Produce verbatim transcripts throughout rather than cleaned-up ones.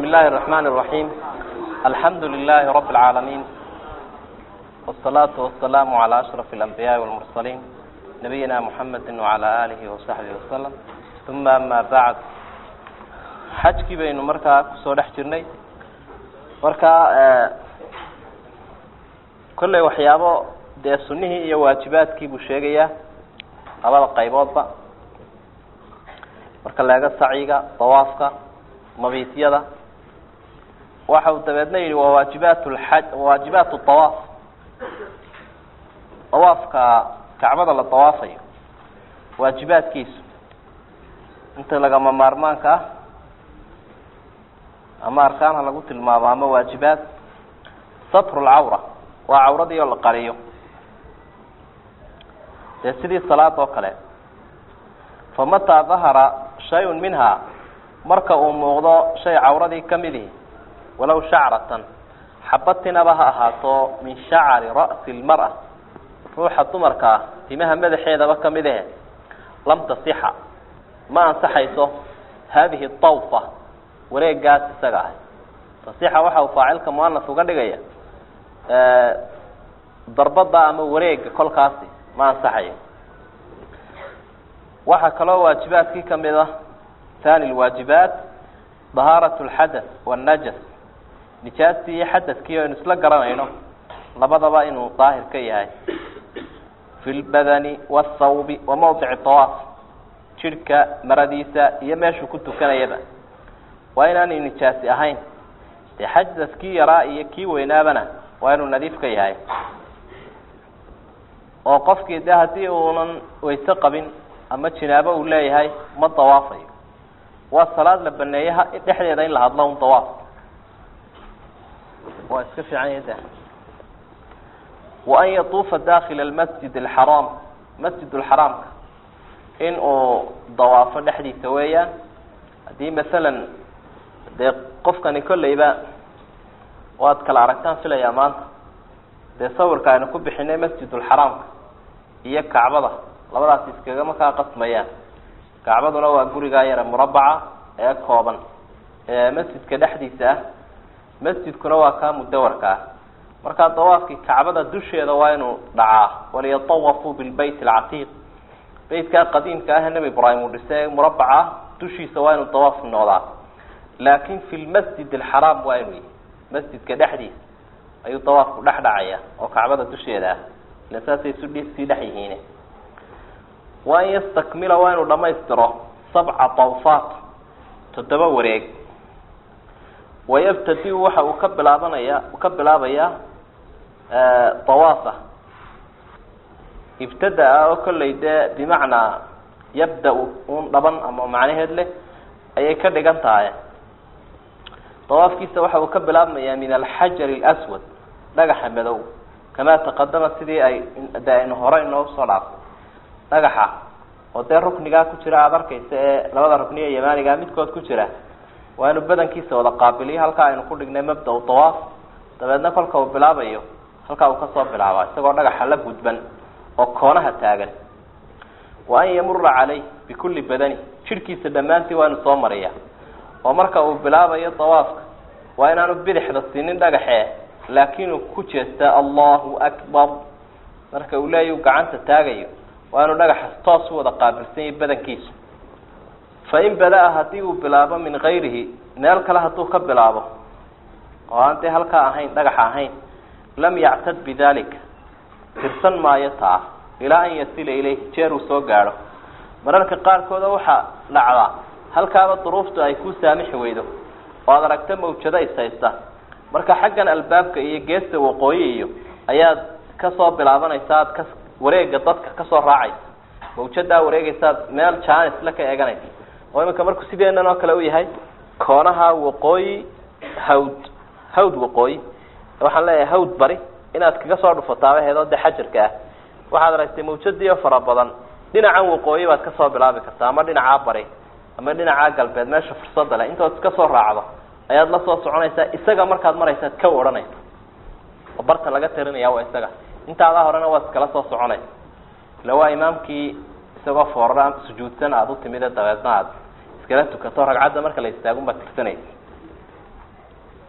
بسم الله الرحمن الرحيم. الحمد لله رب العالمين، والصلاة والسلام على أشرف الأنبياء والمرسلين نبينا محمد وعلى آله وصحبه وسلم. ثم أما بعد، xajkii baynu markaa kusoo dhex jirnay. markaa kolley waxyaabo dee sunnihii iyo waajibaadkii buu sheegayaa labada qayboodba. marka laga saciga, tawaafka, mabiityada, waxa uu dabeedna yidhi waa waajibaat lxaj, waajibaat tawaaf. tawaafka kacbada la tawaafayo waajibaadkiisu inta lagama maarmaanka ah ama arkaan ha lagu tilmaamo ama waajibaad. satru lcawra waa cawradii oo la qariyo, dee sidii salaad oo kale. famataa dahara shay-un minha, marka uu muuqdo shay cawradii ka midihi, walow shacratan, xabatinaba ha ahaato min shacari ra'si lmar'a, ruuxa dumarka ah timaha madaxeedaba ka mid ahe, lam tasixa, ma ansaxayso haadihi tawfa, wareegaas isaga ah. tasixa waxa uu faacilka muanas uga dhigaya darbada ama wareega kolkaasi ma ansaxayo. waxaa kaloo waajibaadkii kamid ah thani lwaajibaat dahaarat lxadath wاnajas, nijaastii iyo xadadkii aynu isla garanayno labadaba inuu daahir ka yahay. fi lbadani wاthawbi wa mawdici tawaaf, jidhka maradiisa iyo meeshuu ku tukanayaba waa inaanay nijaasi ahayn. dee xadadkii yaraa iyo kii weynaabana waa inuu nadiif ka yahay, oo qofkii de haddii uunan wayse qabin ama jinaabo uu leeyahay ma dawaafayo. waa salaad la baneeyaha dhexdeeda in la hadlo un dawaaf waa iska fiican yada. wa an yatuufa dakila almasjid alxaraam, masjid lxaraamka in uu dawaafo dhexdiisa weeyaan. haddii masalan dee qofkani kolleyba waad kala aragtaan filayaa maanta, dee sawirka aynu ku bixinay masjidulxaraamka iyo kacbada, labadaas iskagama kaa qasmayaan. kacbaduna waa gurigaa yare murabaca ee kooban ee masjidka dhexdiisa ah, masjidkuna waa kaa mudawarka ah. markaa dawaafkii kacbada dusheeda waa inuu dhacaa. waliyatawafuu bilbayt alcatiiq, beytkaa qadiimka ah nebi ibraahim uu dhisay murabaca dushiisa waa inuu dawaaf noqdaa. laakin fi lmasjid alxaraam waa inuu yihi masjidka dhexdiisa ayuu dawaafku dhex dhacaya oo kacbada dusheeda ah, ila saasay isu sii dhex yihiin. wa an yastakmila waa inuu dhamaystiro sabca tawfaat, toddoba wareeg. wayabtadi-u waxa uu ka bilaabanaya ka bilaabayaa dawaafa ibtada-a oo kolley dee bimacnaa yabda-u un dhaban ama macnaheed leh ayay ka dhigan tahay. dawaafkiisa waxa uu ka bilaabmayaa min alxajar اlaswad, dhagaxa madow, kamaa taqadama sidii ay de aynu hore inoo soo dhaafay. dhagaxa oo dee ruknigaa ku jira aada arkaysa ee labada rukniya yamaaniga midkood ku jira, waa inuu badankiisa wada qaabiliyo. halkaa aynu ku dhignay mabda dawaaf, dabeedna kolka uu bilaabayo halkaa uu kasoo bilaaba isagoo dhagaxa la gudban oo koonaha taagan. wa an yamura caleyh bikulli badani, jidhkiisa dhammaantii waa inuu soo mariya. oo marka uu bilaabayo dawaafka waa inaanu bidixda siinin dhagaxee, laakiin uu ku jeestaa allahu akbar. marka uu leeya gacanta taagayo waa inuu dhagaxas toos u wada qaabilsan yahay badankiisu. fain bada-a haddii uu bilaabo min gayrihi, meel kale hadduu ka bilaabo oo aan dee halkaa ahayn, dhagaxa ahayn, lam yactad bidalika, tirsan maayo taa ilaa an yasila ilayh, jeer uu soo gaadho. mararka qaarkooda waxaa dhacdaa halkaaba duruuftu ay ku saamixi weydo oo aad aragta mawjado ishaysta, marka xaggan albaabka iyo geesta waqooyi iyo ayaad kasoo bilaabanaysa, aad ka wareega dadka kasoo raacaysa, mawjadaa wareegaysaad meel jaanis la ka eeganaysa. oo iminka markuu sideenan oo kale u yahay koonaha waqooyi hawd hawd waqooyi, waxaan leeyahay hawd bari inaad kaga soo dhufataaba heedoo de xajarka ah, waxaad aragtay mawjadiio fara badan. dhinacan waqooyi baad kasoo bilaabi kartaa, ama dhinacaa bari ama dhinacaa galbeed, meesha fursada leh. intood iska soo raacdo ayaad la soo soconaysaa, isaga markaad maraysaad ka odhanaysa oo barta laga tirinaya waa isaga. intaadaa horena waad iskala soo soconaysa, ila waa imaamkii isagoo foorara sujuudsan aada u timide dabeedna aad iskala tukato ragcadda marka la istaagun baad tirsanaysa.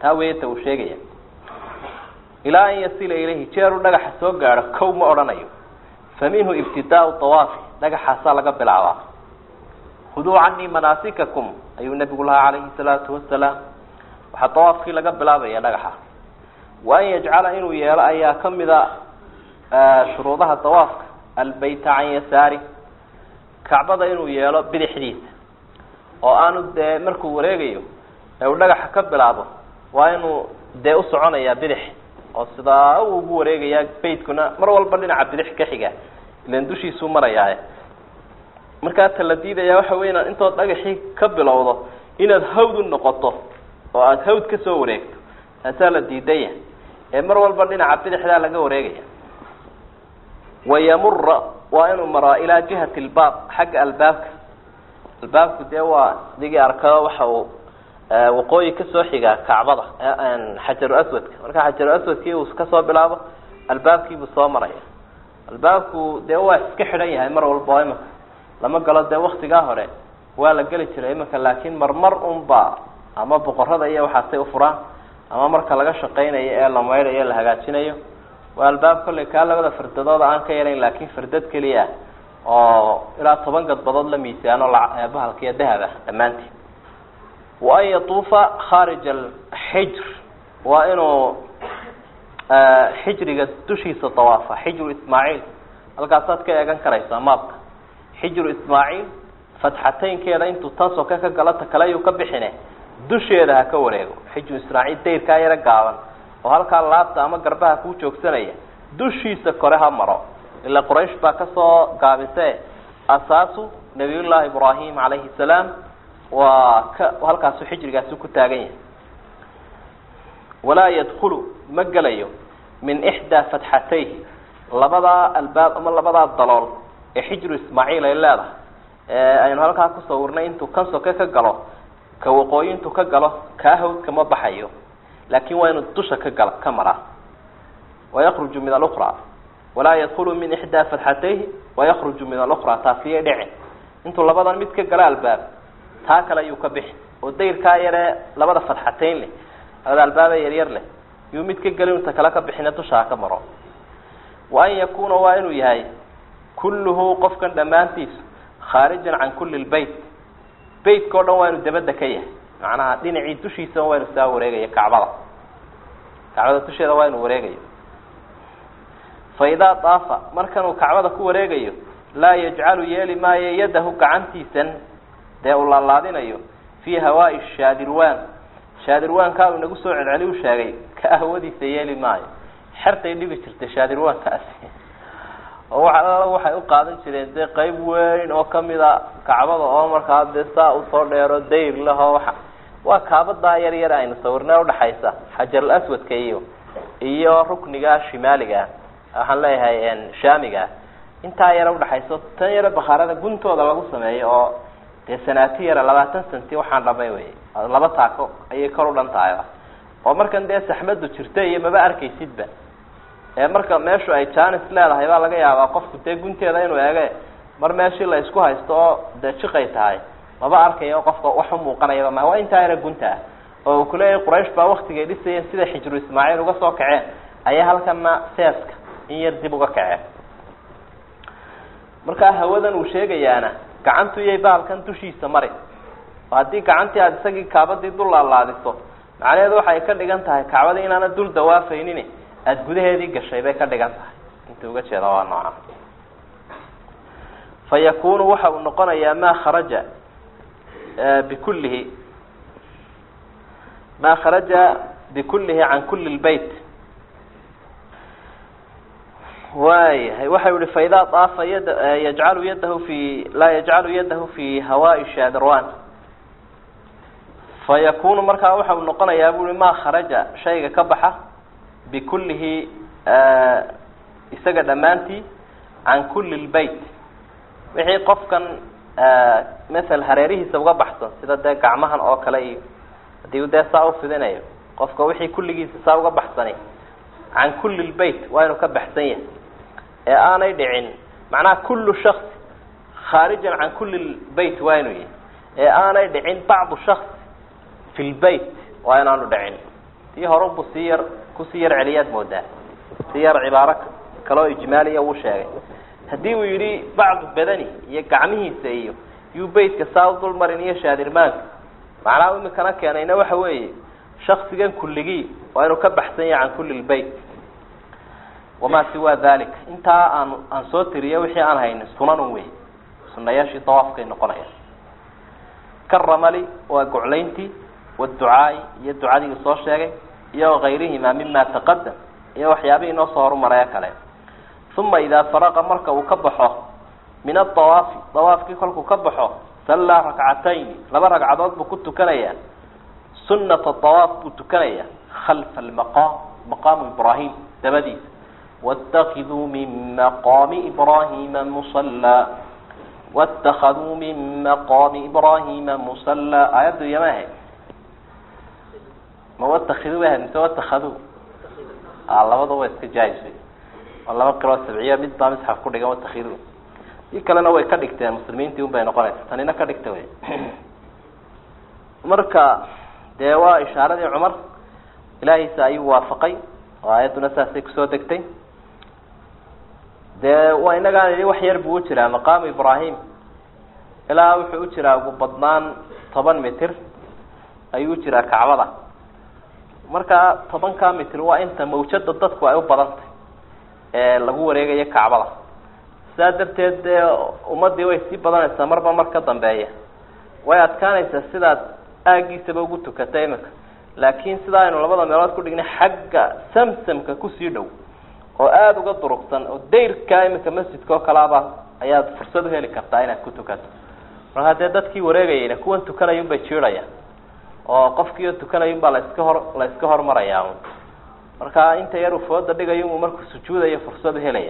تاويته وشيء إلى أن يصل إليه جار دغح سو غار كو ما أورانيو فمنه ابتداء الطواف دغح حصل قبل العواف خذوا عني مناسككم أي النبي الله عليه الصلاة والسلام وحطواف في لقب بلابي دغح وأن يجعل إنه يلا أيا كم إذا شروطها الطواف البيت عن يساره كعبة إنه يلا بالحديث وأنا ده مركو وريجيو لو دغح كبل عبه وأنه ده أسعنا يا بلح وصدا ugu wareegaya beedkuna mar walba dhinaca bidix ka xiga ilaan dushiisu maraya marka taladiidaya waxa weeyna inta dhagaxi ka bilowdo inaad hawd noqoto oo aad hawd ka soo wareegto taasa la diidaya ee mar walba dhinaca bidixda laga wareegaya wayamur wa inuu mara ila jihati albaab xaq albaabka albaabku de waa digi arkaa waxa uu waqooyi ka soo xiga kacbada aan xajar aswad marka xajar aswadkii uu ka soo bilaabo albaabkii buu soo maraya albaabku de waa iska xiran yahay mar walba imaka lama galo de waqtiga hore waa la gali jiray imaka laakiin marmar un ba ama boqorada iyo waxa ay u furaan ama marka laga shaqeynayo ee la meeyay la hagaajinayo waa albaab kale ka labada firdadooda aan ka yareyn laakiin firdad kaliya oo ilaa toban gadbadood la miisaano la bahalkiya dahaba dhamaantii وأن يطوف خارج الحجر وإنه حجر قد تشيس طوافه حجر إسماعيل القاصات كي كان كريسا مابك حجر إسماعيل فتحتين كي انتو تنسو كاكا قلتا كلا يكبحنه دشي هذا كوريغو حجر إسماعيل دير كاي رقاوان وهالكا اللابتا أما قربها كوشوك سنية دشي سكرها مرو إلا قريش باكسو قابسه أساسه نبي الله إبراهيم عليه السلام وهلكاسو حجرغاسو كتاغان ولا يدخل مغليو من احدى فتحتيه لبدا الباب اما لبدا الضلال حجر اسماعيل الا اين هلكا كسورنا انتو كانسو كغلو كوقوي انتو كغلو كاهود كما بخايو لكن وين الدشه كغل كمرا ويخرج من الاخرى ولا يدخل من احدى فتحتيه ويخرج من الاخرى تافيه دحي انتو لبدا ميد كغلا الباب تاكل ayuu ka bixi oo deyrka yare labada fadxateen leh hada albaaba yar yar leh yuu mid ka galin inta kala ka bixina dusha ka maro waa in yakuna waa inuu yahay kulluhu qofkan dhamaantiis kharijan an kulli albayt bayt ko dhan waa inuu dabada ka yahay macnaha dhinacii dushiisa waa inuu saa wareegaya kacbada kacbada dusheeda waa inuu wareegayo fayda taafa markan uu kacbada ku wareegayo la yaj'alu yali ma yadahu gacantiisan de ula laadinayo fi hawaa shadirwan shadirwan ka uu nagu soo celceliyo sheegay ka ahwadiisa yeeli maayo xirtay dhibi jirtay shadirwan kaasi oo waxa waxay u qaadan jireen de qayb weyn oo kamida kacbada oo markaa de saa u soo dheero deyr laho waxa waa kaabada yar yar ayna sawirnaa u dhaxaysa xajar aswadka iyo iyo rukniga shimaaliga waxaan leeyahay in shaamiga inta yar u dhaxayso tan yar bakharada guntooda lagu sameeyo oo de sanaatiyara labaatan santi waxaan dhabay way laba taako ay kor u dhantahay oo markan de saxmadu jirtay iyo maba arkaysidba ee marka meeshu ay chance leedahay baa laga yaabaa qofku de gunteeda inuu eego mar meeshii la isku haysto de jiqay tahay maba arkayo qofka wax u muuqanaya ma waa inta yara gunta oo kulay quraysh baa waqtigeed dhisayeen sida xijru ismaaciil uga soo kaceen ayaa halkana seeska in yar dib uga kaceen marka hawadan uu sheegayaana gacantu yey baalkan dushiisa mari hadii gacantii aad isagii kaabadii dul laalaadiso macnaheedu waxay ka dhigan tahay kaabada inaana dul dawaafaynin aad gudaheedii gashay bay ka dhigan tahay inta uga jeeda waa nooca fayakunu waxa uu noqonayaa ma kharaja bikullihi ma kharaja bikullihi an kulli albayt واي waxa uu fayda taafa yad yaj'alu yadahu fi la yaj'alu yadahu fi hawa'i shadirwan fayakunu marka waxa uu noqonayaa buu ma kharaja shayga ka baxa bikullihi isaga dhamaanti an kulli albayt wixii qofkan مثل hareerihiisa uga baxsan sida de gacmahan oo kale iyo hadii uu deesaa u fidinayo qofka wixii kulligiisa saa uga baxsanay an kulli albayt waa inuu ka baxsan yahay ee aanay dhicin macnaha kullu shakhs kharijan an kulli albayt waa inuu yahay ee aanay dhicin bacdu shakhs fi albayt waa inaanu dhicin tii hore buu sii yar kusii yar celiyaad moodaa si yar cibaaro kaloo ijmaaliya uu sheegay haddii uu yidhi bacdu badani iyo gacmihiisa iyo yuu beytka saa u dul marin iyo shaadirmaanka macnaha imikana keenayna waxa weeye shaksigan kulligii waa inuu ka baxsan yahay can kulli lbeyt wamaa siwaa dalik intaa aan aan soo tiriyo wixii aan haynin sunanun wey sunayaashii dawaafkay noqonaya karamali waa goclayntii waducaai iyo ducadii soo sheegay iyo kayrihima mima taqadam iyo waxyaabihii inoo soo horumaraya kale uma idaa faraqa marka uu ka baxo min adawaafi dawaafkii kolkuu ka baxo sallaa rakcatayni laba ragcadood buu ku tukanayaa sunata dawaaf buu tukanayaa khalfa almaqaam maqaamu ibraahim dabadiisa waاtakiduu min maqaami ibraahima musallaa waاtakaduu min maqaami ibraahima musallaa aayaddu iyama ahayd ma watakiduu ba ahayd mise watakaduu labada waa iska jaais waa laba qiroo sabciya mid baa misxaf ku dhigan watakiduu si kalena way ka dhigteen muslimiintii un bay noqonaysa tanina ka dhigta wey marka dee waa ishaaradii cumar ilaahiisa ayuu waafaqay oo aayadduna saasay kusoo degtay dee waa inagaan idhi wax yar buu u jiraa maqaamu ibraahim ilaa wuxuu u jiraa ugu badnaan toban mitir ayuu u jiraa kacbada markaa tobankaa mitir waa inta mawjada dadku ay u badantay ee lagu wareegayo kacbada sidaa darteed dee ummadii way sii badanaysaa marba mar ka dambeeya way adkaanaysaa sidaad aagiisaba ugu tukatay imika laakiin sidaa aynu labada meelood ku dhignay xagga samsamka kusii dhow oo aada uga durugsan oo dayrka imika masjidka oo kalaaba ayaad fursad uheli kartaa inaad ku tukato marka haddee dadkii wareegayayna kuwan tukanayun bay jiidhayaan oo qofkiio tukanayun baa la iska hor la iska hormarayaa un marka inta yar uu fooda dhigayo uu markuu sujuudayo fursad uhelaya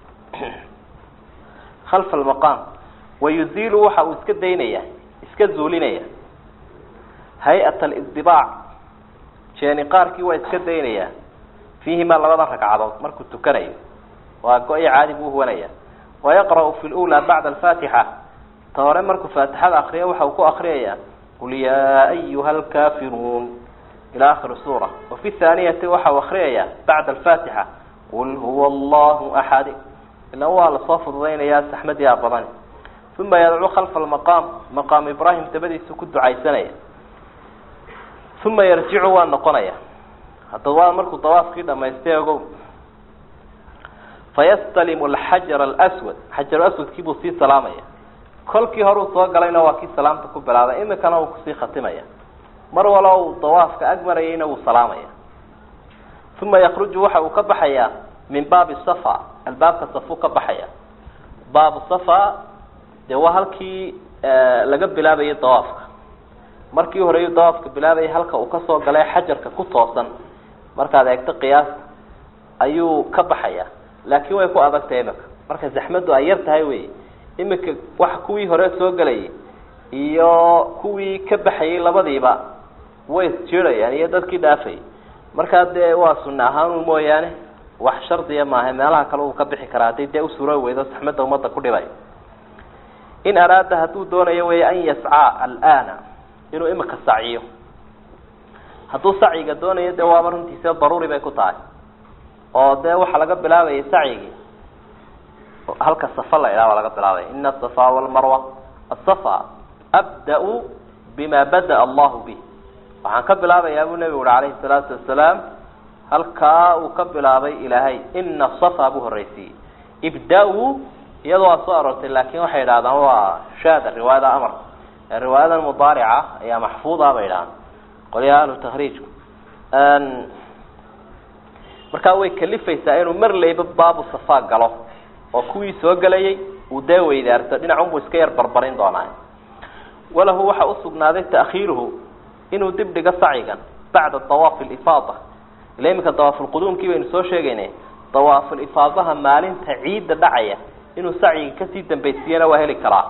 khalfa almaqaam wayuziilu waxa uu iska daynaya iska zuulinaya hay-at alidibaac jeeni qaarkii waa iska daynaya fiihimaa labada ragcadood markuu tukanayo waa go-i caadi buu uhuwanaya wayaqra'u fi lula bacda alfaatixa ta hore markuu faatixada akriyo waxa uu ku akriyaya qul yaa ayuha alkafiruun ila akhiri suura wafi thaaniyati waxa uu akriyaya bacda alfaatixa qul huwa allahu axad ila waa lasoo fududaynayaa saxmadiyaa badani uma yadcu khalfa almaqaam maqaamu ibraahim dabadiisu ku ducaysanaya uma yarjicu waa noqonaya hadda waa markuu dawaafkii dhamaystay ogow fayastalimu alxajar alaswad xajar aswadkii buu sii salaamaya kolkii hore uu soo galayna waa kii salaamta ku bilaabay imikana uu kusii khatimaya mar walo uu dawaafka ag marayayna wuu salaamaya uma yakruju waxa uu ka baxayaa min baabi safa albaabka safuu ka baxaya baabu safa dee waa halkii laga bilaabayay dawaafka markii hore uu dawaafka bilaabayay halka uu kasoo galay xajarka ku toosan markaad eegto qiyaasta ayuu ka baxaya laakiin way ku adagtahay imika marka zaxmadu ay yar tahay wey imika waxa kuwii hore soo galayay iyo kuwii ka baxayay labadiiba way isjiirayaan iyo dadkii dhaafayay markaa dee waa sunna ahaan mooyaane wax shardiya maaha meelaha kale uu ka bixi karaa haddii dee usuro weydo saxmada ummadda ku dhibay in araada hadduu doonayo wey an yascaa alana inuu imika saciyo hadduu sacyiga doonayo dee waaba runtiisa daruuri bay ku tahay oo dee waxaa laga bilaabayay sacyigii halka safa la idhaha waa laga bilaabaya ina asafa walmarwa asafa abda-u bima bada-a allahu bih waxaan ka bilaabayaa buu nebigu uri calayhi salaatu wasalaam halkaa uu ka bilaabay ilaahay ina safa buu horeysiiyey ibda-u iyadoo waa soo aroortay laakin waxay idhahdaan waa shaada riwaayada amar riwaayadan mudaarica ayaa maxfuuda bay idhahaan qolyaha ahlu tahriijku markaa way kalifaysaa inuu mar layba baabu safa galo oo kuwii soo gelayay uu dee weydaarto dhinacunbuu iska yar barbarin doonaa walahu waxa usugnaaday taakhiiruhu inuu dib dhigo sacyigan bacda dawaafi lifaada ila iminka dawaafulquduumkii baynu soo sheegaynay dawaaful-ifaadaha maalinta ciidda dhacaya inuu sacyiga kasii dambaysiiyana waa heli karaa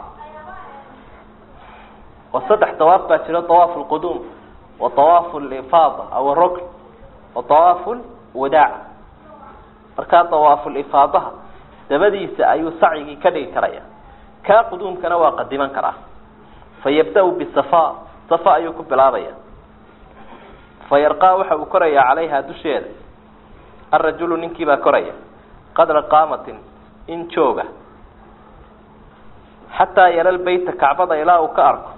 oo saddex dawaaf baa jiro dawaaf lquduum wa dawaaf lifaada aw rukn wa dawaaf wadaac markaa dawaaful-ifaadaha dabadiisa ayuu sacyigii ka dhigi karaya kaa quduumkana waa qadiman karaa fayabda-u bisafa safa ayuu ku bilaabaya fayarqaa waxa uu koraya calayha dusheeda arajulu ninkii baa koraya qadra qaamatin in jooga xataa yara lbayta kacbada ilaa uu ka arko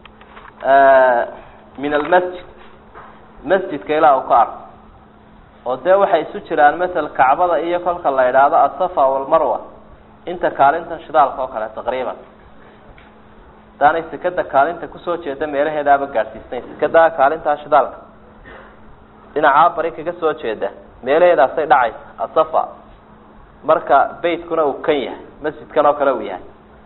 min almasjid masjidka ilaa uu ka arko oo dee waxay isu jiraan masel kacbada iyo kolka la idhaahdo asafa walmarwa inta kaalintan shidaalka oo kale taqriiban hadaanay sekada kaalinta kusoo jeeda meelaheedaaba gaadhsiisnayn sekadaa kaalintaa shidaalka dhinacaa bari kaga soo jeeda meelaheedaasay dhacaysa asafa marka beytkuna uu kan yahay masjidkan oo kale uu yahay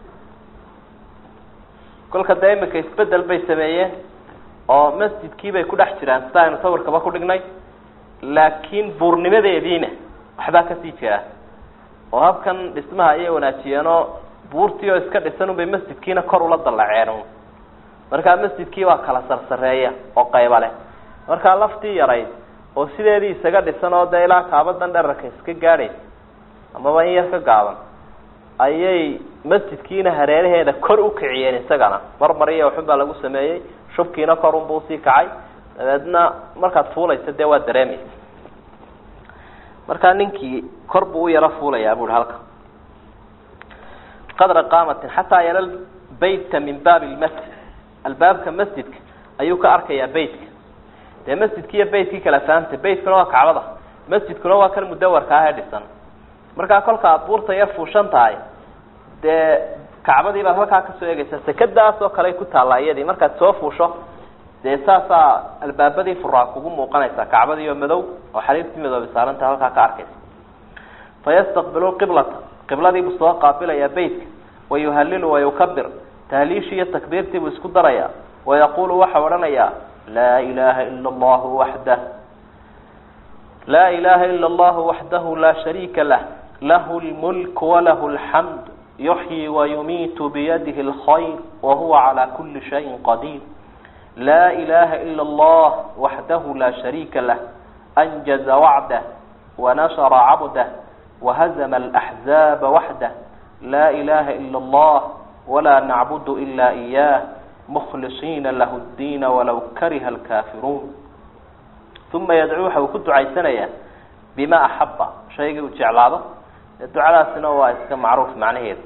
kolka dee imika isbedel bay sameeyeen oo masjidkii bay ku dhex jiraan sida aynu sawirkaba ku dhignay laakiin buurnimadeediina waxbaa kasii jira oo habkan dhismaha ayay wanaajiyeenoo buurtii oo iska dhisan unbay masjidkiina kor ula dallaceen markaa masjidkii waa kala sarsareeya oo qayba leh markaa laftii yarayd oo sideedii isaga dhisan oo dee ilaa kaabadan dherarka iska gaadhaysa amaba in yar ka gaaban ayay masjidkiina hareeraheeda kor u kiciyeen isagana marmar iyo waxun baa lagu sameeyey shubkiina kor unbuu sii kacay dabeedna markaad fuulaysa dee waa dareemaysa markaa ninkii kor buu u yaro fuulayaa buuhi halka qadra qaamatin xataa yara bayta min baabi lmasjid albaabka masjidka ayuu ka arkayaa beytka dee masjidki iyo beytkii kala fahamta beytkuna waa kacbada masjidkuna waa kan mudawarka ah ee dhisan markaa kolka aad buurta yar fuushan tahay dee kacbadii baad halkaa kasoo eegaysaa sekadaas oo kale ku taallaa iyadii markaad soo fuusho dee saasaa albaabadii furaa kugu muuqanaysaa kacbadii oo madow oo xariirtii madoobi saaranta halkaa ka arkaysa fayastaqbilu qiblata qibladiibuu soo qaabilayaa beytka wayuhalilu wayukabir tahliishii iyo takbiirtii buu isku darayaa wayaqulu waxa odhanayaa laa ilaha ila allahu waxdah laa ilaha ila allahu waxdahu laa shariika lah lahu lmulk walahu alxamd yuxyi wayumiitu biyadihi alkhayr wahuwa calaa kuli shayin qadiir laa ilaha ila allah waxdahu laa shariika lah anjaza wacdah wanashara cabdah wahazama alaxzaaba waxdah laa ilaha ila allah walaa nacbudu ila iyah mukhlisiina lahu ddiina walaw kariha alkaafiruun uma yadcuu waxa uu ku ducaysanayaa bima axaba shaygii uu jeclaado ee ducadaasina waa iska macruuf macnaheedu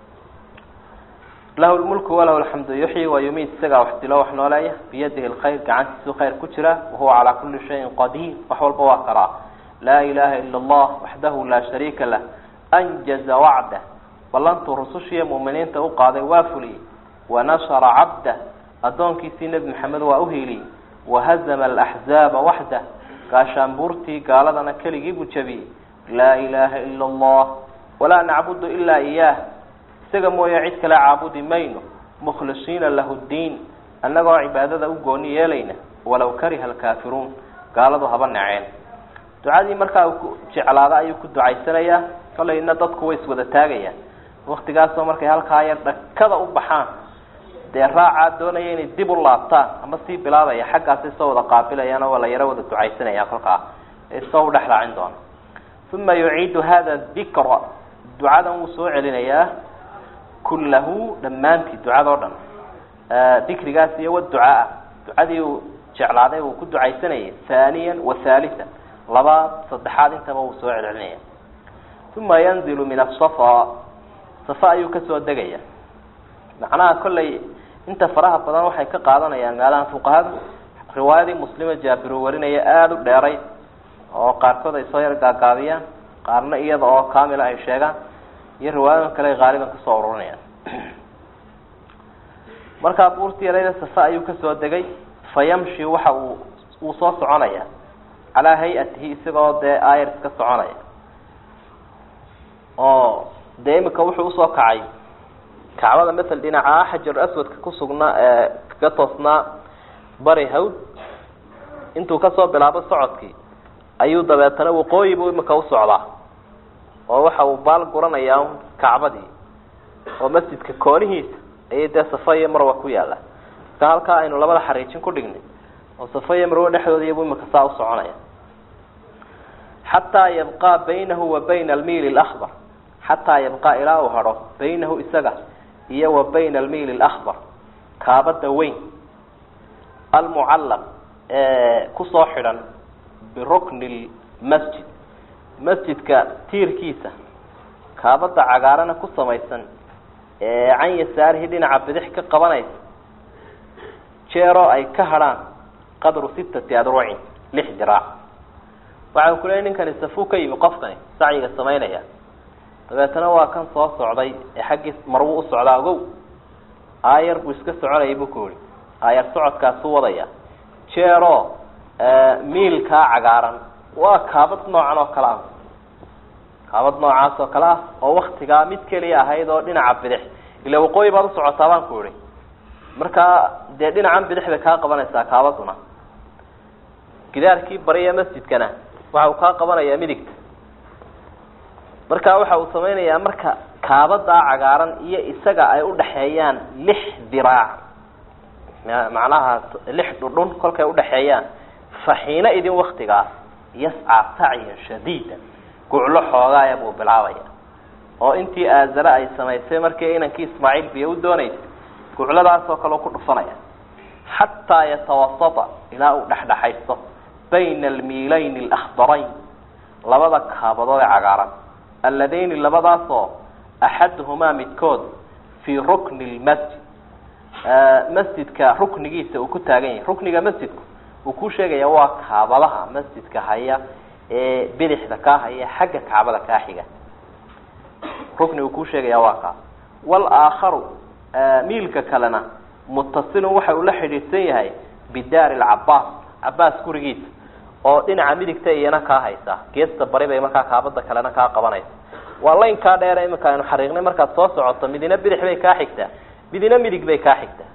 lahu lmulku walahu alxamdu yuxyi wayumiit isagaa wax dilo wax nooleeya biyadihi alkhayr gacantiisuu khayr ku jira wahuwa calaa kuli shayin qadiir wax walba waa karaa laa ilaha ila allah waxdahu laa shariika lah anjaza wacdah ballantuu rusushiiyo muuminiinta u qaaday waa fuliyey wanashara cabdah addoonkiisii nebi maxamed waa uhiiliyey wahazama alaxzaaba waxdah gaashaanbuurtii gaaladana keligii buu jabiyey laa ilaha ila allah walaa nacbudu ilaa iyaah isaga mooye cid kale caabudi mayno mukhlisiina lahu ddiin annagoo cibaadada u gooni yeelayna walaw kariha alkaafiruun gaaladu haba naceen ducadii markaa uu ku jeclaada ayuu ku ducaysanayaa kolayna dadku way iswada taagayaan waktigaasoo markay halkaa yar dhakada u baxaan dee raacaa doonaya inay dib u laabtaan ama sii bilaabaya xaggaasay soo wada qaabilayaan oo waa la yaro wada ducaysanaya kolkaa ee soo u dhex raacin doona uma yuciidu hada dikra ducadan wuu soo celinayaa kullahu dhammaantii ducada o dhan dikrigaas iyo waducaaa ducadii uu jeclaaday uu ku ducaysanayay haaniyan wa haalian labaad saddexaad intaba wuu soo celcelinaya uma yanzilu min asafa safa ayuu kasoo degaya macnaha kollay inta faraha badan waxay ka qaadanayaan gaalahan fuqahadu riwaayadii muslima jaabir uu warinaya aada u dheeray oo qaarkood ay soo yar gaagaabiyaan qaarna iyada oo kaamila ay sheegaan iyo riwaayadan kale ay qaaliban kasoo ururinayaan markaa buurtii yarayda safa ayuu kasoo degay fayamshi waxa uu uu soo soconaya calaa hay-atihi isagoo dee ayar iska soconaya oo dee imika wuxuu usoo kacay kacbada masel dhinaca xajar aswadka kusugnaa ee kaga toosnaa bari hawd intuu kasoo bilaabo socodkii ayuu dabeetana waqooyi buu imika u socdaa oo waxa uu baal guranayaa kacbadii oo masjidka koonihiisa ayay dee safa iyo marwa ku yaalla marka halkaa aynu labada xariijin ku dhignay oo safa iyo marwa dhexdooda iyabuu imika saa u soconaya xataa yabqaa baynahu wa bayna almiili alakbar xataa yabqaa ilaa uu hadho baynahu isaga iyo wa bayna almiili alakbar kaabada weyn almucallaq kusoo xidhan birukni lmasjid masjidka tiirkiisa kaabada cagaarana ku samaysan ee can yasaarihi dhinaca bidix ka qabanaysa jeero ay ka hadhaan qadru sittati adrucin lix diraac waxa uu ku leeyahay ninkani safuu ka yimi qofkani sacyiga samaynaya dabeetana waa kan soo socday ee xaggii marwuu u socdaa ogow aayar buu iska soconayay buu ku yidhi aayar socodkaasuu wadaya jeero miilkaa cagaaran waa kaabad noocan oo kale ah kaabad noocaas oo kale ah oo waktigaa mid keliya ahayd oo dhinaca bidix ila waqooyi baad u socotaa baan ku idhi markaa dee dhinacan bidix bay kaa qabanaysaa kaabaduna gidaarkii bariya masjidkana waxa uu kaa qabanayaa midigta marka waxa uu samaynayaa marka kaabadaa cagaaran iyo isaga ay udhaxeeyaan lix diraac macnaha lix dhudhun kolkay udhaxeeyaan faxiina idin waktigaas yascaa sacyan shadiida guclo xoogaaya buu bilaabaya oo intii aazare ay samaysay markii inankii ismaaciil biyo u doonaysay gucladaas oo kale ku dhufanaya xataa yatawasata ilaa uu dhexdhexaysto bayna almiilayn alakhdarayn labada kaabadood ee cagaaran alladayni labadaasoo axaduhumaa midkood fii rukni lmasjid masjidka ruknigiisa uu ku taagan yahay rukniga masjidku uu ku sheegaya waa kaabadaha masjidka haya ee bidixda kaa haya xagga kacbada kaa xiga rukni uu ku sheegaya waa kaas walaakharu miilka kalena mutasilun waxa uu la xidhiidhsan yahay bidaari lcabaas cabaas gurigiisa oo dhinaca midigta iyana kaa haysa geesta bari bay markaa kaabada kalena kaa qabanaysa waa laynkaa dheer imika aynu xariiqnay markaad soo socoto midina bidix bay kaa xigtaa midina midig bay kaa xigtaa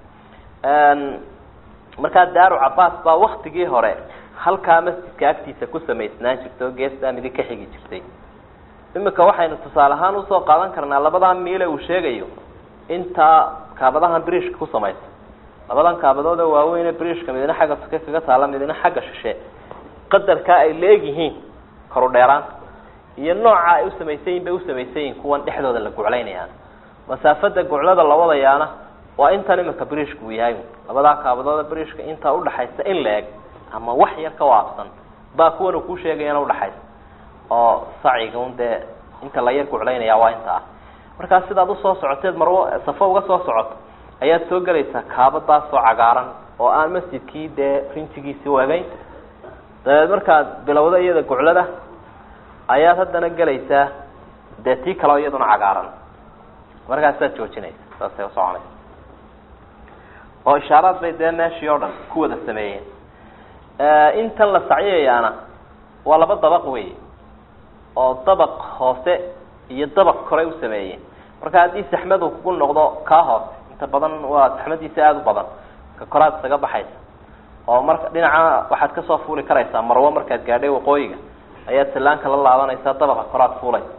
markaa daaru cabaas baa waktigii hore halkaa masjidka agtiisa ku samaysnaan jirta oo geestaa midig ka xigi jirtay imika waxaynu tusaale ahaan usoo qaadan karnaa labadan miile uu sheegayo intaa kaabadahan brishka ku samaysa labadan kaabadooda waaweyne brishka midina xagga suke kaga taala midina xagga shishe qadarkaa ay leegyihiin karu dheeraan iyo nooca ay usamaysayiin bay usamaysayiin kuwan dhexdooda la guclaynayaan masaafada guclada la wadayaana waa intan imika brishka uu yahay labadaa kaabadooda brishka intaa udhaxaysa in la eg ama wax yar ka waabsan baa kuwan uu ku sheegayana udhaxaysa oo saciga un dee inta la yar guclaynaya waa inta ah markaa sidaad usoo socoteed marwo safo uga soo socoto ayaad soo gelaysaa kaabadaasoo cagaaran oo aan masjidkii dee rinjigiisii wagayn dabeed markaad bilowda iyada guclada ayaad haddana gelaysaa dee tii kaleo iyaduna cagaaran markaasaad joojinaysa saasay usoconaysa oo ishaaraad bay dee meeshii oo dhan ku wada sameeyeen intan la sacyayaana waa laba dabaq wey oo dabaq hoose iyo dabaq kore u sameeyeen marka haddii saxmadu kugu noqdo kaa hoose inta badan waa saxmadiisa aada u badan ka koraad isaga baxaysa oo marka dhinaca waxaad kasoo fuuli karaysaa marwo markaad gaadhay waqooyiga ayaad sallaanka la laabanaysaa dabaqa koraad fuulaysa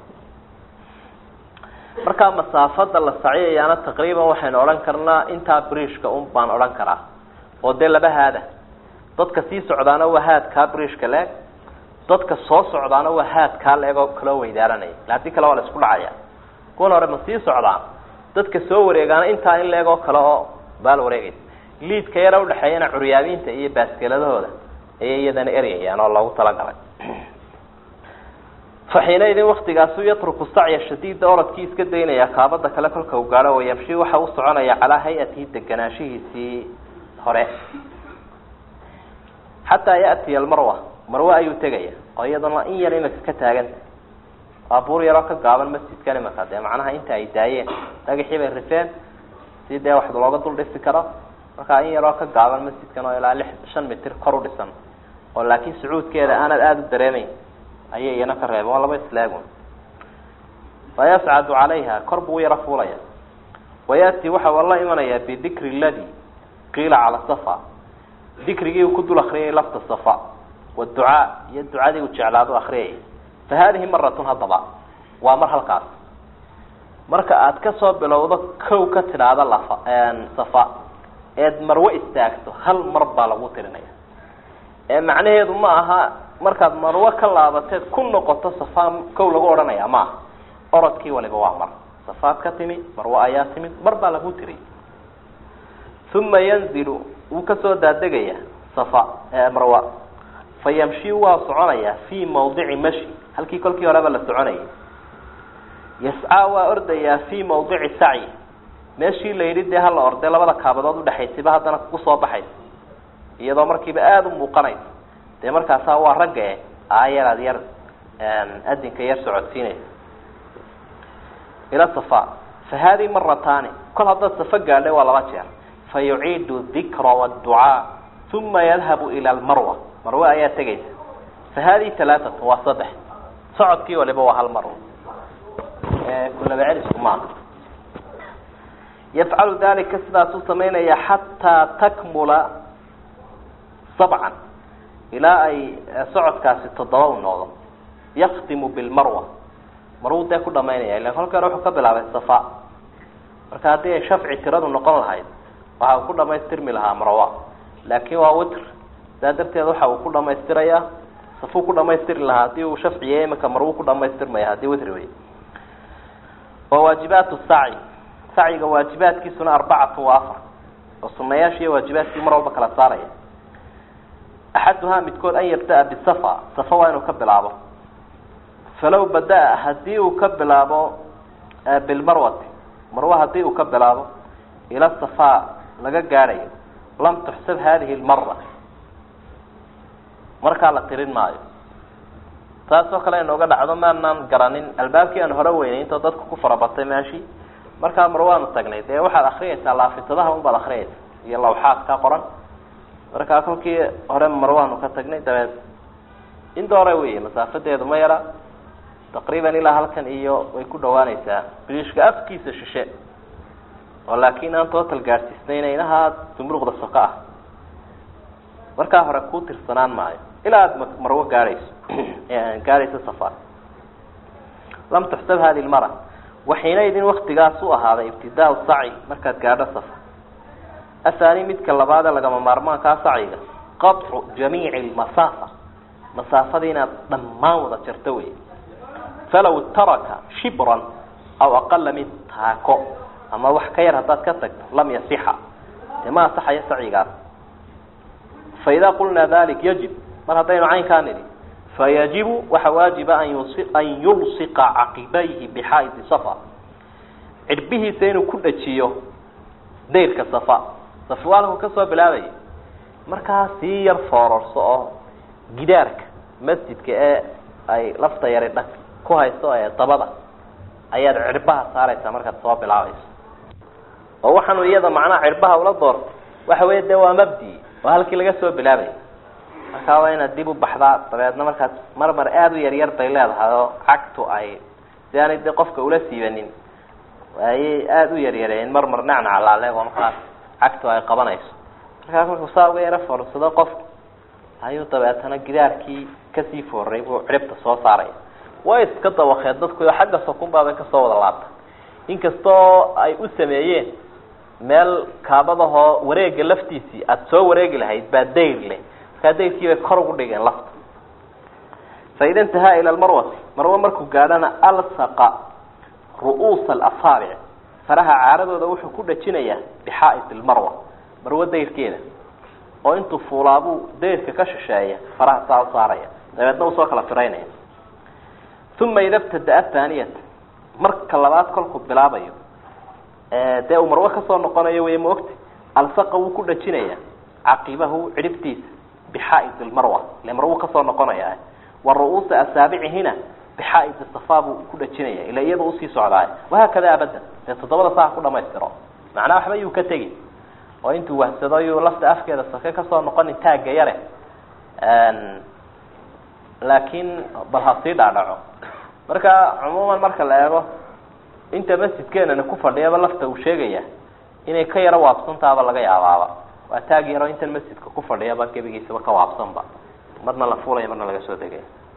markaa masaafada la sacyayaana taqriiban waxaynu odhan karnaa intaa brishka un baan odhan karaa oo dee laba haada dadka sii socdaana waa haadkaa brishka leeg dadka soo socdaana waa haadkaa leeg oo kaloo weydaaranaya ila haddii kale waa la isku dhacaya kuwan hore ma sii socdaan dadka soo wareegaana intaa in leeg oo kale oo baal wareegaysa liidka yara udhaxeeyana curyaabiinta iyo baaskeeladahooda ayay iyadana eryayaan oo loogu talagalay faxiinaydin waktigaasu yatruku sacya shadiida oradkii iska daynaya kaabada kale kolka u gaadho wayamshi waxa u soconaya calaa hay-atihi deganaanshihiisii hore xataa ya'tiya almarwa marwe ayuu tegaya oo iyadana in yar imika ka taaganta waa buur yaroo ka gaaban masjidkan imika dee macnaha inta ay daayeen dhagaxii bay rifeen si dee wax looga dul dhisi karo markaa in yaroo ka gaaban masjidkan oo ilaa lix shan mitir kor u dhisan oo laakiin sacuudkeeda aanad aada u dareemayn ayay iyana ka reeben waa laba islaagun fayascadu calayha kor buu u yaro fuulaya wayaati waxa uu la imanayaa bidikri ladi qiila cala safa dikrigii uu ku dul akriyay lafta safa waducaa iyo ducadii uu jeclaado akriyay fa hadihi maratun haddaba waa mar halkaas marka aad kasoo bilowdo kow ka tidhaahda lafa safa eed marwe istaagto hal mar baa lagu tirinaya ee macnaheedu ma aha markaad marwe ka laabateed ku noqoto safa kow lagu odhanaya maaha orodkii waliba waa mar safaad ka timi marwe ayaa timid mar baa lagu tiri uma yanzilu wuu kasoo daadegaya صفا مروة فيمشي وصعنيا في موضع مشي هل كي كل كي ولا بلا صعنيا يسعى وأرديا في موضع سعي ماشي اللي يريد هلا أرضي لا بلا كابضات ودحيت بها هذا نقص بحيث إذا مركب آدم وقنيت ده مركب سوا رجع آير أدير أدين كير سعود فيني إلى الصفاء فهذه مرة ثانية كل هذا الصفاء له ولا وجه فيعيد الذكر والدعاء ثم يذهب إلى المروة مروة آيات تجد فهذه ثلاثة وصبح صعد كي ولا بوها المروة آه كنا بعرس معه يفعل ذلك سدا سوسمين حتى تكمل سبعا إلى أي صعد كاس التضوء النظام يختم بالمروة مروة ده كل ما يعني لأن هلك روح قبل على الصفاء مركاتي شفع تراد النقل هاي وها كل ما يسترمي لها مروة لكن هو وتر ده درت يروح وكل ما يستريا صفو كل ما يستر لها دي وشفع يوم كمروة كل ما يستر ما هذه وتر وي وواجبات السعي سعي واجبات كي سنة أربعة وآخر وصنياشي واجبات كي مروة بكلا صارية أحدها متكون أن يبدأ بالصفا صفا وأنه كبل عبه فلو بدأ هديه كبل عبه بالمروة مروة هديه كبل عبه إلى الصفا لقى قاري لم تحسب هذه المرة مركا على قرين معي taasoo kale inooga dhacdo maanaan garanin albaabkii aan hore weynay inta dadku ku farabatay maashi markaa marwaanu tagnay ee waxaad akhriyaysaa laafitadaha un baad akhriyaysaa iyo lawxaadka qoran markaa kolkii hore marwaanu ka tagnay dabeed inta hore weeye masaafadeedu ma yara taqriiban ilaa halkan iyo way ku dhawaanaysaa bilishka afkiisa shishe oo laakiin aan total gaarsiisnayn inaha dumruqda soka markaa hore ku tirsanaan maayo ilaa marwo gaarayso gaarayso safar lam tuhsab hadi almara وحينئذ وقت قاسوا هذا ابتداء السعي مركز قاعدة صفا الثاني مثل اللبادة لقى ممارمان كاسعيدة قطع جميع المسافة مسافة دينا ضماوضة ترتوي فلو ترك شبرا أو أقل من تاكو أما وحكير هذا كتك لم يصح ما صح يسعي قاس فإذا قلنا ذلك يجب مرتين عين كامل فيجب وحواجب أن يلصق عقبيه بحائط صفا عربه سينو كل شيء دير كصفا صفواله كصفا بلاوي مركا سير فورصو جدارك مسجد كأ أي لفظة يردك كوهاي سوى طبضة أي عربها صارت مركا صواب بلاوي ووحنو إيضا معنا عربها ولا ضر وحوية دوا مبدي وهالكي لقى سوى بلاوي marka waa inaad dib u baxdaa dabeedna markaas marmar aad u yar yar bay leedahay oo cagtu ay sidaanay de qofka ula siibanin ay aad u yar yareen marmar nacna la leeyahay markaas cagtu ay qabanayso marka markuu saaw yar fursado qof ayuu dabeetana gidaarkii ka sii fooray oo ciribta soo saaray way iska dawaqeed dadku xagga sokun baabay ka soo wada laabta inkastoo ay u sameeyeen meel kaabadaho wareega laftiisi aad soo wareegi lahayd baa dayr leh هذا كيف كرو دغان لفت فإذا انتهى إلى المروة مروة مركو قالنا ألصق رؤوس الأصابع فرها عارضه ده وحو كل جنية بحائط المروة مروة دير كده وانتو فولابو دير ككششاية فرها صار صارية ده بدنا وصوك لفرينين ثم إذا ابتدأت ثانية مرك كلابات كلكو بلابيو ده مروة كسور نقانا يوم وقت ألصقه كل جنية عقبه عرفتيس بحائط المروة المروة كسر نقنايا والرؤوس السابع هنا بحائط الصفاب كل جنيه إلى يد أصي سعداء وهكذا أبدا تتطور ساعة كل ما يسترى معناه حبايو كتجي وأنتوا وهسدايو لفت أفكار الصفية كسر نقن تاج جيره لكن بالحصيد على مركا عموما مركا لا أنت بس كان أنا كفر ليه بلفت وشيء جيه إني كير وابصن تابع لقي عوابا وتاجر أنت المسجد كفر ليه بقى بيجي سوا كواب صنبا مرنا لفورة مرنا لجسوا دقيق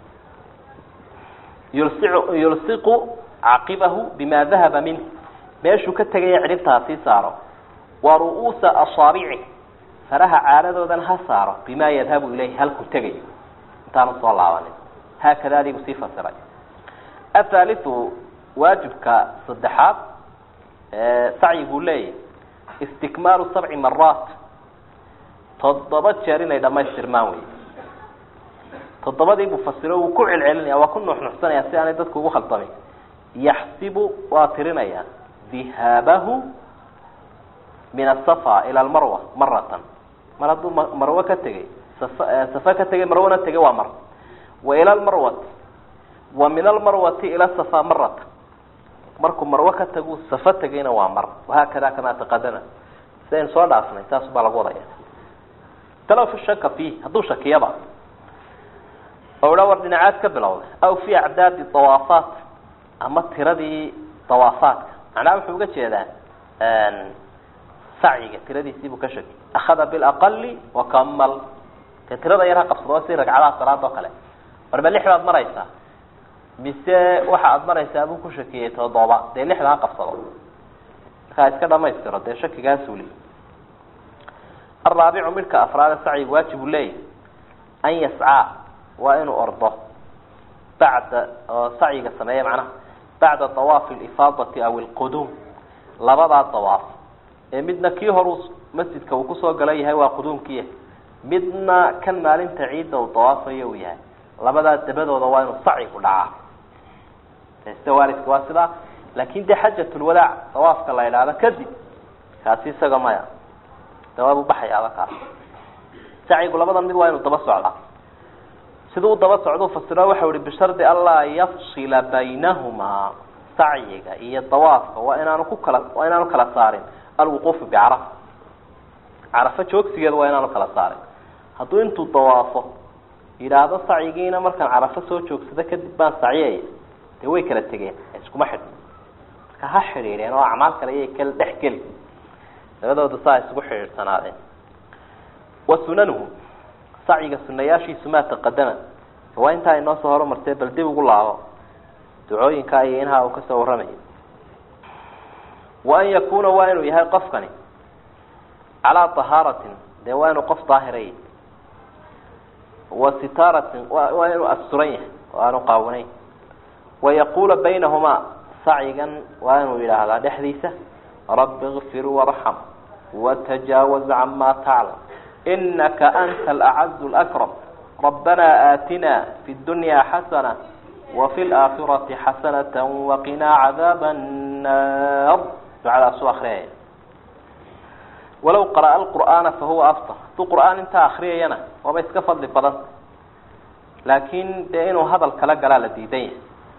يلصق يلصق عقبه بما ذهب منه بيشو كتجي عرفتها في ساره ورؤوس أصابعه فرها عارض ذنها ساره بما يذهب إليه هل كتجي تام صلى عليه هكذا دي صفة سرج الثالث واجب كصدحات سعي لي استكمال سبع مرات toddoba jeer inay dhamaystirmaan wey toddobadii buu fasiro uu ku celcelinaya waa ku nuuxnuuxsanaya si aanay dadku ugu khaldamin yaxsibu waa tirinaya dhihaabahu min asafa ila almarwa maratan mar hadduu marwo ka tegay safa ka tegay marwana tegay waa mar wa ila almarwati wa min almarwati ila safa maratan markuu marwo ka tagu safa tegayna waa mar wahaakada kama taqadama sideen soo dhaafnay taas baa lagu wadaya talaw fi shaka fi hadduu shakiyaba oo war dhinacaad ka bilowday aw fi acdaad tawaafat ama tiradii tawaafaadka macnaha wuxuu uga jeedaa sacyiga tiradiisii buu ka shaki akhada bil aqali wa kamal ka tirada yar qabsado si ragcadaha salaada kale marba lix baad maraysaa mise waxa aad maraysaa buu ku shakiyay toddoba de lixda qabsado ka iska dhamaystiro de shakigaas uu leeyahay الرابع ملك أفراد السعي واجب لي أن يسعى وإنه أرضه بعد سعي السماية معناه بعد طواف الإفاضة أو القدوم لبضع الطواف مدنا كيه روس مسجد كوكسو قليه هو قدوم كيه مدنا كان مالين تعيد وطواف يوياه لبضع الدبد وضوان السعي كلها استوارث كواسدة لكن دي حجة الوداع طواف كالله إلى هذا كذب كاسيسة قمايا جواب بحي على كار سعي يقول لبضا مد وين التبصع على سدوا التبصع عدو فسروا وحول بشرط الله يفصل بينهما سعيك هي الطواف وإن أنا كلا وإن أنا كلا صارين الوقوف بعرف عرفة شوك سجل وإن أنا كلا صارين هتو أنتوا الطواف إذا هذا السعيين أمر كان عرفة سو شوك سده كدبان سعيه توي كلا تجين إيشكم أحد كهحرير يعني أعمال كلا يكل تحكي labadooda saa isugu xiriirsanaadeen wasunanuhu saciga sunayaashii suma taqadama waa inta inoo soo horumartay bal dib ugu laabo ducooyinka ay inha uu ka soo waramay wa an yakuna wa inuu yahay qofkani ala taharatin de waa inuu qof daahiray wa sitaratin waa inuu asturaya waa inuu qaawanay wa yaqulu baynahuma sacigan waa inuu yiraahdaa dhexdiisa رب اغفر وارحم وتجاوز عما تعلم إنك أنت الأعز الأكرم ربنا آتنا في الدنيا حسنة وفي الآخرة حسنة وقنا عذاب النار على سوى آخرين ولو قرأ القرآن فهو أفضل تو قرآن انت آخرينا وبيسكفض لفضل لكن دينه هذا الكلام قال لديدين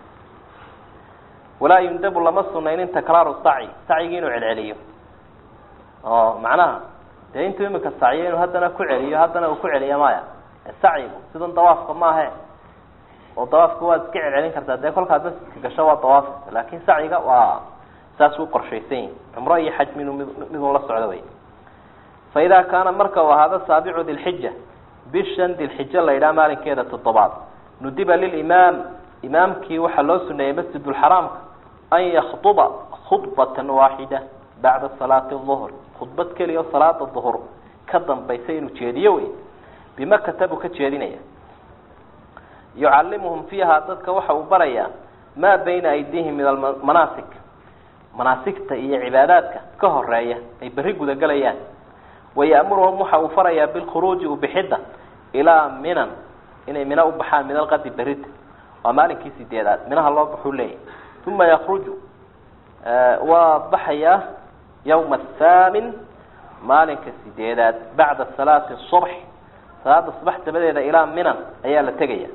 ولا يندب لما الصنين تكرار السعي سعيين وعلعليه اه معناها ده انتو يمك السعيين وهدنا كعليه وهدنا وكعليه مايا السعي سيدون طواف ما هي وطواف كواد كعل علين كرتا ده كل هذا كشوا طواف لكن سعيga waa saas uu qorshaysan umray xaj min min la socday فإذا كان marka waa hada saabicu dil hijja bishan dil hijja la ila maalinkeeda toddobaad nudiba lil imam imamki waxa loo suneeyay masjidul haram أن يخطب خطبة واحدة بعد صلاة الظهر خطبة كلية صلاة الظهر كذن بيسين وتشيديوي بما كتبوا كتشيدينية يعلمهم فيها تذكى وحو بريا ما بين أيديهم من المناسك مناسك تأيي عباداتك كهر رأيه أي بريقوا دقليان ويأمرهم وحو فريا بالخروج وبحدة إلى منن إنه من أبحان من الغد بريد ومالك سيديادات منها الله بحوليه ثم يخرج آه وضحية يوم الثامن مالك السديدات بعد صلاة الصبح صلاة الصبح تبدأ إلى منى أيها التقية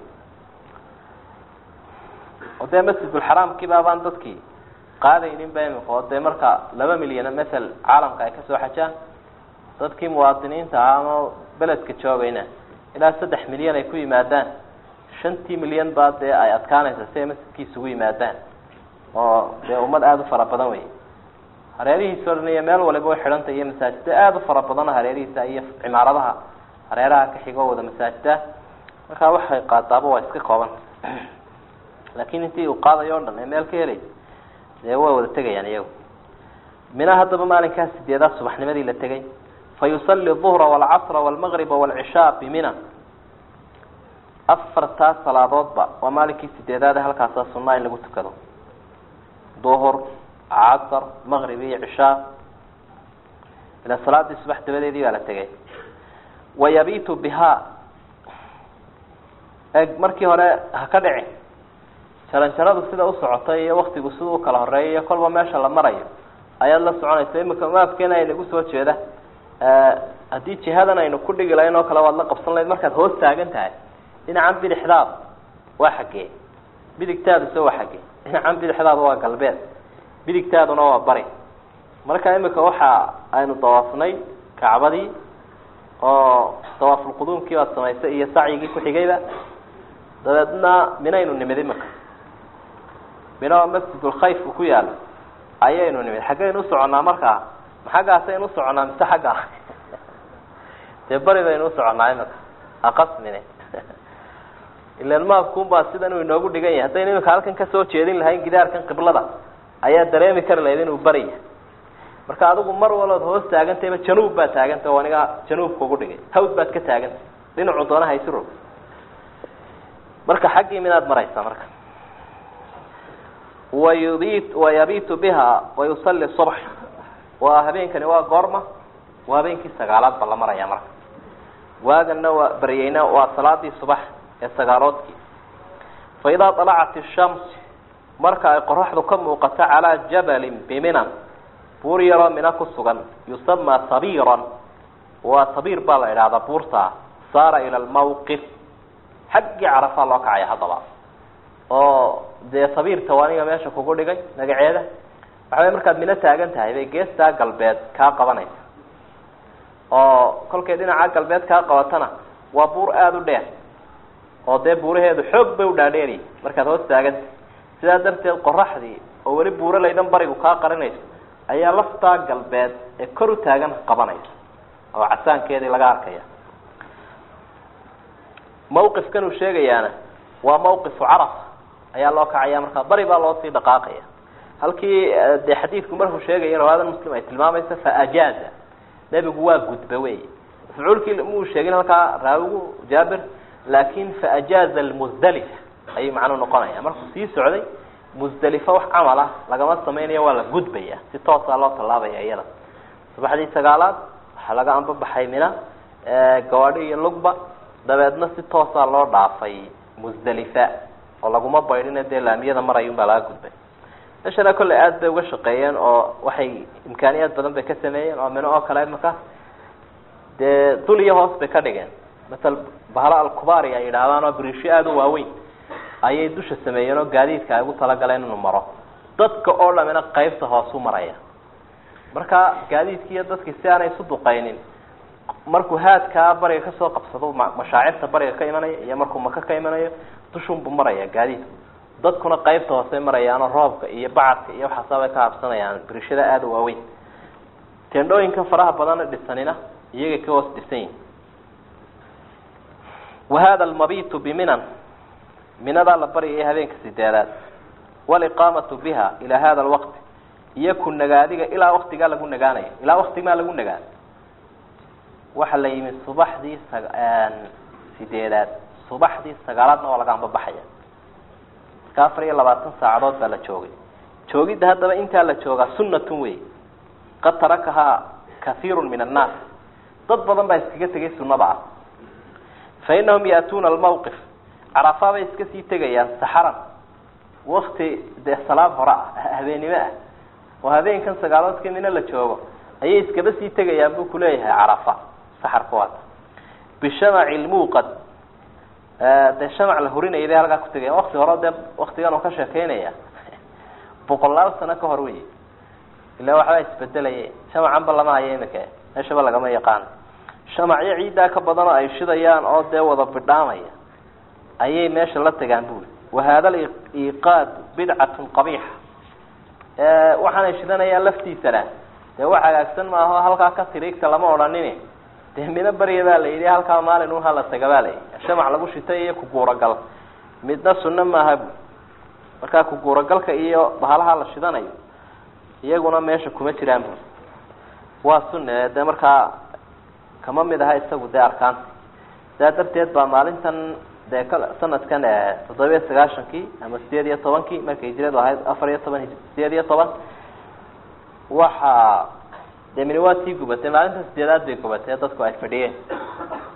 وده مسجد الحرام كيف أبان تذكي قاعدة ينين بهم فوده مركا لما مليون مثل عالم كايكسو حجان تذكي مواطنين تعامل بلد كتشوغينا إلى سدح مليون يكوي مادان شنتي مليون بعد آيات كانت سيمس كي سوي مادان oo de ummad aad u fara badan way hareerihiisa ornaya meel waliba way xidhanta iyo masaajida aad u fara badan hareerihiisa iyo cimaaradaha hareeraha ka xigo wada masaajida marka waxay qaadaabo waa iska kooban laakiin intii uu qaadayo dhan meel ka helay ee way wada tagayaan iyagu mina hadaba maalinkaas sideeda subaxnimadii la tagay fayusalli dhuhra wal asr wal maghrib wal isha bi mina afarta salaadoodba waa maalinkii sideedaad halkaas sunnah in lagu tukado ظهر عصر مغربي عشاء إلى صلاة الصبح تبدأ ولا تجي wayabitu bihaa eg markii hore ha ka dhici jaranjaradu sida u socotay iyo waktigu sida u kala horeeya iyo kolba meesha la marayo ayaad la soconaysa. imika maafkeena aynagu soo jeeda haddii jihadan aynu ku dhigi lahayn oo kale waad la qabsan lahayd. markaad hoos taagan tahay dhinacan bidixdaad waa xaggee, bidigtaaduse waa xaggee. dhinacan bidixdaad waa galbeed, bidigtaaduna waa bari. marka imika waxa aynu dawaafnay kacbadii oo dawaafulquduumkii baad samaysay iyo sacyigii ku xigayba. dabeedna minaynu nimid imika mino masjidulkhayf uu ku yaalo ayaynu nimid. xaggaynu u soconnaa markaa ma xaggaasaynu u soconnaa mise xagga dee bari baynu u soconnaa imika aqasmine ilan maafkuunbaa sidan uu inoogu dhigan yahay. haddaynu imika halkan kasoo jeedin lahayn gidaarkan qiblada ayaa dareemi kari lahayd inuu bari yahay. marka adigu mar walood hoos taagantayba januub baad taagantay oo aniga januubka ugu dhigay. hawd baad ka taagantay dhinacu doonaha isu rog. marka xaggii minaad maraysaa marka. wayubit wayabitu biha wayusalli subx. waa habeenkani waa goorma? waa habeenkii sagaalaad ba la maraya marka. waagana waa baryeyna waa salaadii subax ee sagaaloodkii. faidaa طalacat الshams marka ay qoraxdu ka muuqato calaa jabalin biminan buur yaroo mina ku sugan yusama sabiiran. waa sabiir baa la idhahdaa buurtaa. saara ila lmawqif xaggii carafaa loo kacaya haddaba oo dee sabiirta waa aniga meesha kugu dhigay magaceeda. waxa wey markaad mino taagan tahay bay geestaa galbeed kaa qabanaysa oo kolkay dhinaca galbeed kaa qabatana waa buur aada u dheer oo dee buuraheedu xoog bay u dhaadheeriy markaad hoos taagantahay. sidaa darteed qoraxdii oo weli buuralaydan barigu kaa qarinayso ayaa laftaa galbeed ee kor u taagan qabanaysa oo casaankeedii laga arkaya. mawqifkan uu sheegayaana waa mawqifu carafa ayaa loo kacaya markaa bari baa loo sii dhaqaaqaya. halkii dee xadiidku markuu sheegaya riwaayada muslim ay tilmaamaysa faajaaza nebigu waa gudba wey. mafcuulkii muu sheegin halkaa raawigu jaabir, laakin faajaaza almusdalifa ayuu macnuu noqonaya. markuu sii socday musdalifa wax camal ah lagama samaynayo waa la gudbaya si toosaa loo tallaabaya iyada. subaxdii sagaalaad waxaa laga anbabaxay mina gawaadhi iyo lugba. dabeedna si toosaa loo dhaafay musdalifa oo laguma baydhina dee laamiyada marayun baa laga gudbay. meeshana kolley aada bay uga shaqeeyeen oo waxay imkaaniyaad badan bay ka sameeyeen oo mino oo kale imaka dee dul iyo hoos bay ka dhigeen. masal bahalo alkubaari ay yidhaahdaan oo biriisho aada u waaweyn ayay dusha sameeyeen oo gaadiidka ay ugu talagaleen inuu maro. dadka oo dhamina qaybta hoosu maraya. marka gaadiidkii iyo dadkii si aanay isu duqaynin markuu haadkaa bariga kasoo qabsado mashaacirta bariga ka imanaya iyo markuu maka ka imanayo dushunbuu maraya gaadiidku. dadkuna qaybta hoose marayaanoo roobka iyo bacadka iyo waxaasaabay ka habsanayaan birishada aada u waaweyn. teendhooyinkan faraha badana dhisanina iyagay ka hoos dhisan yihin. wahada almabitu biminan minadaa la baryaya habeenka sideedaad. waliqaamatu biha ilaa hada alwaqti iyo ku nagaadiga ilaa waktigaa lagu nagaanayo. ilaa waktimaa lagu nagaan waxa la yimi subaxdii sideedaad. subaxdii sagaalaadna waa laga anbabaxaya. marka afar iyo labaatan saacadood baa la joogay. joogidda haddaba intaa la joogaa sunnatun wey. qad tarakahaa kaiiru min annaas. dad badan baa iskaga tegay sunnada ah. fa inahum yaatuuna almawqif carafaa bay iska sii tegayaan saxaran wakti dee salaad hore ah habeennimo ah oo habeenkan sagaaloodka mina la joogo ayay iskaba sii tegayaan buu kuleeyahay carafa saxarka waata. bishamaci lmuuqad dee shamac la hurinaya bay halkaa ku tegayaan. wakti hore dee waktigan oo ka sheekeynaya boqolaal sano ka hor wey. ilaa waxbaa isbedelaya. shamacanba lama hayo imika meeshaba lagama yaqaan. shamacyo ciiddaa ka badan oo ay shidayaan oo dee wada bidhaamaya ayay meesha la tagaan buri. wahada aliqaad bidcatun qabiixa. waxaanay shidanayaan laftiisana dee wax hagaagsan maaho halkaa ka tiriigta lama odhanini. dee mino barya baa la yidhi halkaa maalin un hala taga baa la yidhi. shamac lagu shitay iyo kuguuragal midna sunno maaha bu. markaa kuguuragalka iyo bahalaha la shidanayo iyaguna meesha kuma jiraan bu. waa sunne dee markaa kama mid aha isagu dee arkaanta. sidaa darteed baa maalintan dee sanadkan toddoba iyo sagaashankii ama sideed iyo tobankii markay hijradu ahayd afar iyo toban sideed iyo toban waxa dee mini waa tii gubatay. maalinta sideedaad bay gubatay dadku ay fadhiyeen.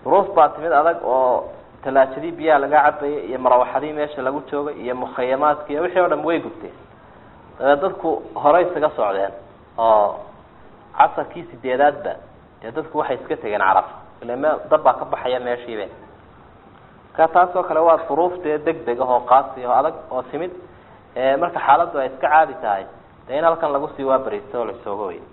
duruuf baa timid adag oo talaajadii biyaha laga cabayay iyo marawaxadii meesha lagu joogay iyo mukhayamaadkii iyo wixii oo dhan way gubteen dabeed dadku horey isaga socdeen oo casarkii sideedaadba dee dadku waxay iska tegeen carafa ila me dab baa ka baxaya meeshiibe ka taasoo kale waa duruuftee deg deg ah oo qaasi oo adag oo timid marka xaaladdu ay iska caadi tahay dee in halkan lagu sii waabaristo oo lasooga wey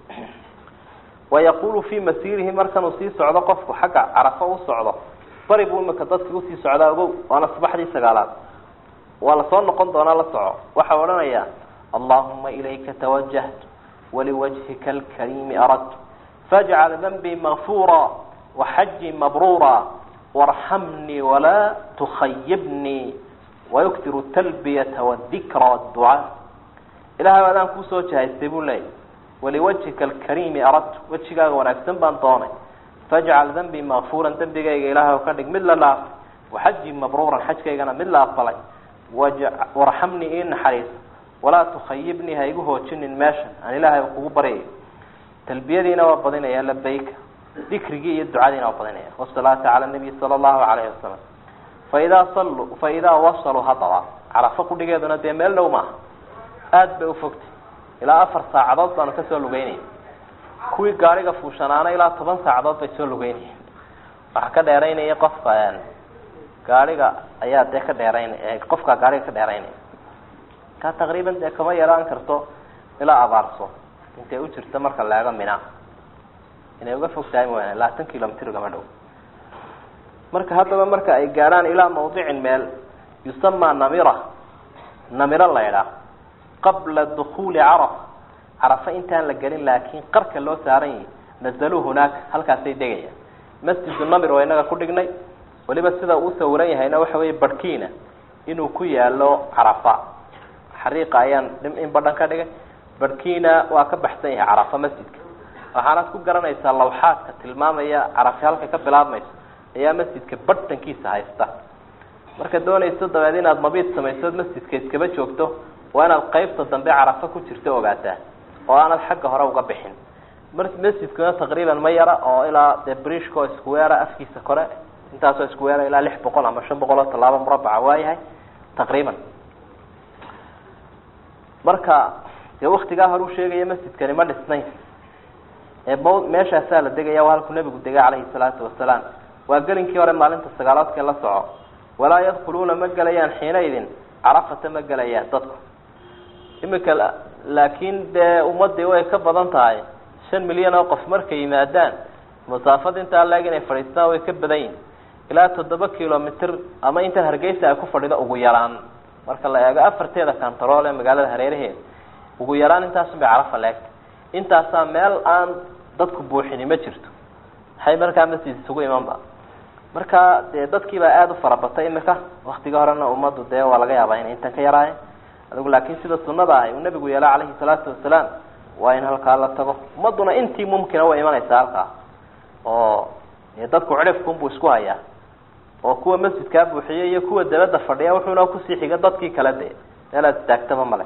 wayaqulu fii masiirihi markanuu sii socdo qofku xagga carafo u socdo bari buu imika dadki usii socdaa ogow waana subaxdii sagaalaad waa lasoo noqon doonaa la soco waxau odhanayaa allahuma ilayka tawajahtu waliwajhika alkariimi aradtu fajcal danbii makfuura waxajii mabruura warxamnii walaa tukhayibnii wayuktiru talbiyata wadikra waadducaa ilahay adaan kuusoo jahaystay buu leeyay waliwajhika alkariimi aradtu wejigaaga wanaagsan baan doonay fajcal danbii makfuuran dembigayga ilaahay ka dhig mid la dhaafay waxajii mabruuran xajkaygana mid la aqbalay warxamnii ii naxariis walaa tukhayibnii ha igu hoojinin meeshan aan ilaahay kugu baryayo talbiyadiina waa badinaya labayka dikrigii iyo ducadiina waa badinaya wasalaatu cala nabiy sala allahu calayhi wasalam faidaa saluu faidaa wasaluu hadaba carafo kudhigeeduna dee meel dhow maaha aada bay ufogtay ilaa afar saacadood baanu kasoo lugeynaya kuwii gaariga fuushanaana ilaa toban saacadood bay soo lugeynayeen waxaa ka dheeraynaya qofka gaariga ayaa dee ka dheerayn qofka gaariga ka dheeraynaya ka taqriiban dee kama yaraan karto ilaa abaarso intay u jirta marka laega mina inay uga fog tahay mooyaane labaatan kilomitr ugama dhow marka haddaba marka ay gaarhaan ilaa mawdicin meel yusamaa namira namiro la ydhaah qabla dukuuli carafa carafa intaan la gelin laakiin qarka loo saaran yahi nazaluu hunaaka halkaasay degayaan masjidu namir waa inaga ku dhignay waliba sida uu sawiran yahayna waxa weeye barhkiina inuu ku yaalo carafa xariiqa ayaan in badhan ka dhigay barhkiina waa ka baxsan yahay carafa masjidka waxaanaad ku garanaysaa lawxaadka tilmaamaya carafa halka ka bilaabmayso ayaa masjidka badhankiisa haysta marka doonayso dabeed inaad mabiid samaysood masjidka iskaba joogto waa inaad qaybta dambe carafa ku jirto ogaataa oo aanad xagga hore uga bixin mar masjidkuna taqriiban ma yara oo ilaa dee brishko iskuweera afkiisa kore intaasoo iskuweera ilaa lix boqol ama shan boqol oo tallaabo murabaca waayahay taqriiban marka dee waktigaa hore u sheegaya masjidkani ma dhisnayn ee b meeshaasaa la degaya waa halkuu nabigu degay calayhi salaatu wasalaam waa gelinkii hore maalinta sagaaloodkee la soco walaa yadkhuluuna ma gelayaan xiinaidin carafata ma gelayaan dadku imika laakiin dee ummadii way ka badan tahay shan milyan oo qof markay yimaadaan masaafada intaa laeg inay fadhiistaan way ka badan yihin ilaa toddoba kilomitr ama intan hargeysa ay ku fadhido ugu yaraan marka la eego afarteeda kantarool ee magaalada hareeraheeda ugu yaraan intaasun bay carafa leegtay intaasaa meel aan dadku buuxini ma jirto maxay markaa masjid isugu imanba marka dee dadkiibaa aada u farabatay imika waktiga horena ummaddu dee waa laga yaabaa inay intan ka yaraayen adigu laakiin sida sunada ahay uu nabigu yeela calayhi salaatu wasalaam waa in halkaa la tago ummaduna intii mumkina way imanaysaa halkaa oo dadku cidhifkunbuu isku hayaa oo kuwa masjidkaa buuxiya iyo kuwa dabadda fadhiya wuxuuna kusii xiga dadkii kale dee meelaad istaagtaba male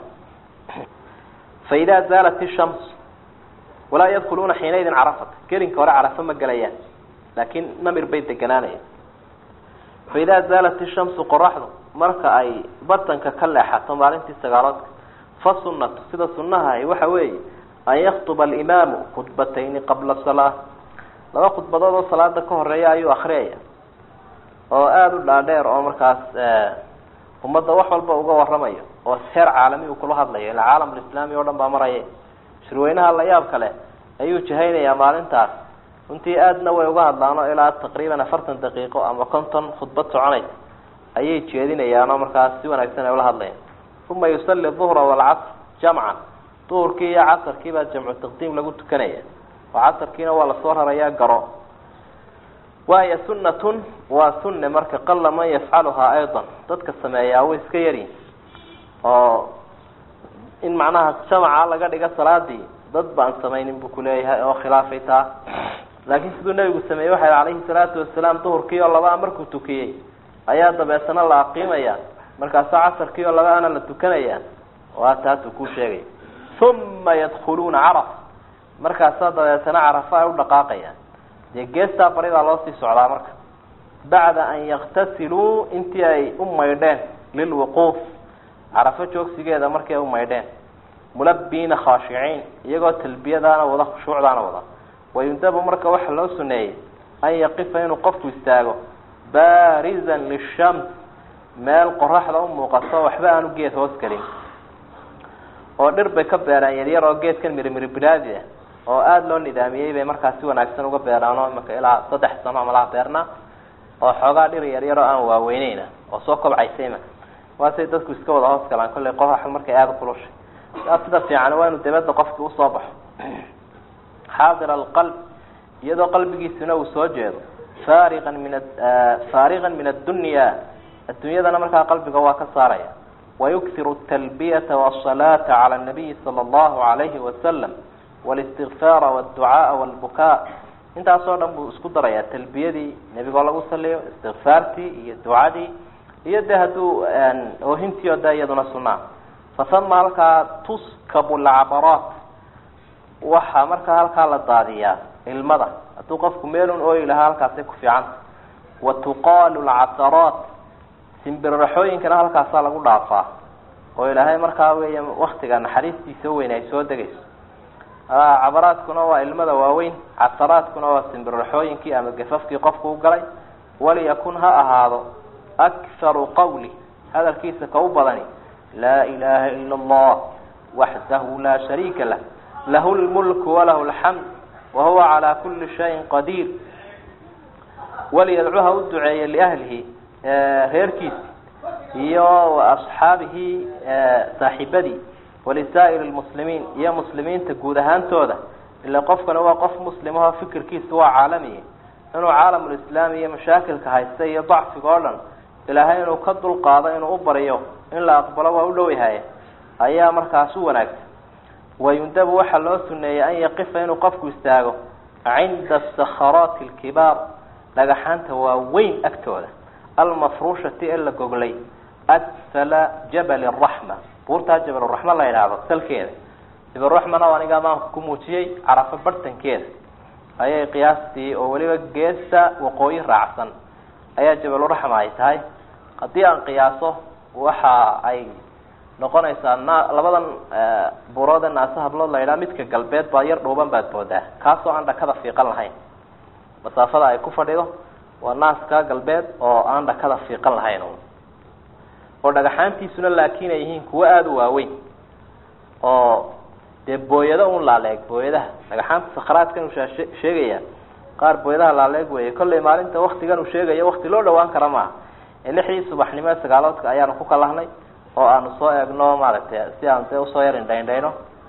faidaa zaalat ishams walaa yadkhuluuna xiinaydin carafata gelinka hore carafa ma gelayaan laakiin namir bay deganaanayaan faidaa zaalat ishamsu qoraxdu marka ay bartanka ka leexato maalintii sagaaloodka fa sunnatu sida sunnaha waxa weeye an yaktuba alimaamu khudbatayni qabla salaa laba khudbadood oo salaada ka horeeya ayuu akriyaya oo aada u dhaadheer oo markaas ummadda wax walba uga waramayo oo heer caalami uu kula hadlayo ila caalamulislaami oo dhan baa maraya shirweynaha la yaab kale ayuu jahaynayaa maalintaas runtii aadna way uga hadlaano ilaa taqriiban afartan daqiiqo ama konton khudbad soconay ayay jeedinayaanoo markaas si wanaagsan ay ula hadlayaan uma yusalli duhra waalcasr jamcan duhurkii iyo casarkii baa jamcu taqdiim lagu tukanaya oo casarkiina waa lasoo rarayaa garo wahiya sunnatun waa sunne marka qalla man yafcaluhaa aydan dadka sameeyaa way iska yaryihin oo in macnaha jamaca laga dhiga salaadii dad baan samaynin buu kuleeyahay oo khilaafay taa laakiin siduu nabigu sameeyey waxay calayhi salaatu wasalaam duhurkii oo labaa markuu tukiyey ayaa dabeetana la aqiimaya markaasaa casarkii oo labaana la tukanaya waa taasuu ku sheegay uma yadkhuluuna carafa markaasaa dabeetana carafa ay u dhaqaaqayaan dee geestaa baridaa loo sii socdaa marka bacda an yaktasiluu intii ay u maydheen lilwuquuf carafo joogsigeeda markay u maydheen mulabbiina khaashiciin iyagoo talbiyadaana wada khushuucdaana wada wayundabu marka waxaa loo suneeyey an yaqifa inuu qofku istaago baarizan lishams meel qoraxda u muuqato waxba aanu geed hoos gelin oo dhir bay ka beeraan yaryar oo geedkan mirimiri bilaadi ah oo aada loo nidaamiyey bay markaa si wanaagsan uga beeraano imaka ilaa saddex sano amalaha beerna oo xoogaa dhir yaryar oo aan waaweyneyna oo soo kobcaysa imaka waasay dadku iska wada hoos galaan kollay qoraxa markay aada kulushay aa sida fiican waa inuu dabadda qofkii usoo baxo xaadira alqalb iyadoo qalbigiisuna uu soo jeedo faariqan min faariqan min addunya addunyadana markaa qalbiga waa ka saaraya wayukhiru atalbiyata wasalaata cala nabiyi sala allahu alayhi wasalam walistigfaara walducaaa walbukaa intaasoo dhan buu isku darayaa talbiyadii nebigoo lagu saliyo istikfaartii iyo ducadii iyo de hadduu oohintii o de iyaduna sunaa fasama halkaa tuskabu lcabaraat waxaa markaa halkaa la daadiyaa ilmada hadduu qofku meelun ooyi lahaa halkaasay ku fiicanta wa tuqaalu lcasaraat simbirraxooyinkana halkaasaa lagu dhaafaa oo ilaahay markaa weya waktiga naxariistiisa weyn ay soo degayso cabaraadkuna waa ilmada waaweyn casaraadkuna waa simbirraxooyinkii ama gafafkii qofku u galay waliyakun ha ahaado akharu qawli hadalkiisa ka u badani laa ilaha ila allah waxdahu laa shariika lah lahu lmulku walahu lxamd wahuwa calaa kuli shayin qadiir waliyadcu ha u duceeya liahlihi reerkiisi iyo asxaabihi saaxiibadii walisaa'ir lmuslimiin iyo muslimiinta guud ahaantooda ila qofkana waa qof muslimaho fikirkiisa waa caalamiya inuu caalamulislaami iyo mashaakilka haysta iyo dacfiga oo dhan ilaahay inuu ka dulqaado inuu u baryo in la aqbalo waa u dhow yahay ayaa markaas u wanaagsan wayundabu waxaa loo suneeyey an yaqifa inuu qofku istaago cinda sakharaati alkibaar dhagaxaanta waaweyn agtooda almafruushati ee la goglay asfala jabal araxma buurtaa jabal araxma la yidhaahdo salkeeda jabalraxmana o aniga amaanka ku muujiyey carafo bartankeeda ayay qiyaastii oo weliba geesta waqooyi raacsan ayaa jabaluraxma ay tahay haddii aan qiyaaso waxa ay noqonaysaa na labadan buurood ee naasa hablood la yidhaha midka galbeed baa yar dhuuban baad boodaa kaasoo aan dhakada fiiqan lahayn masaafada ay ku fadhido waa naaska galbeed oo aan dhakada fiiqan lahayn oo dhagaxaantiisuna laakiin ay yihiin kuwo aada u waaweyn oo dee booyado un laaleeg booyadaha dhagaxaanta sakhraadkan uu sheegaya qaar booyadaha laaleeg weeye kollay maalinta waktigan uu sheegayo wakti loo dhawaan kara maaha ee lixdii subaxnimo ee sagaaloodka ayaanu ku kalahnay oo aanu soo eegno maaragtay si aan dee usoo yar indhaindhayno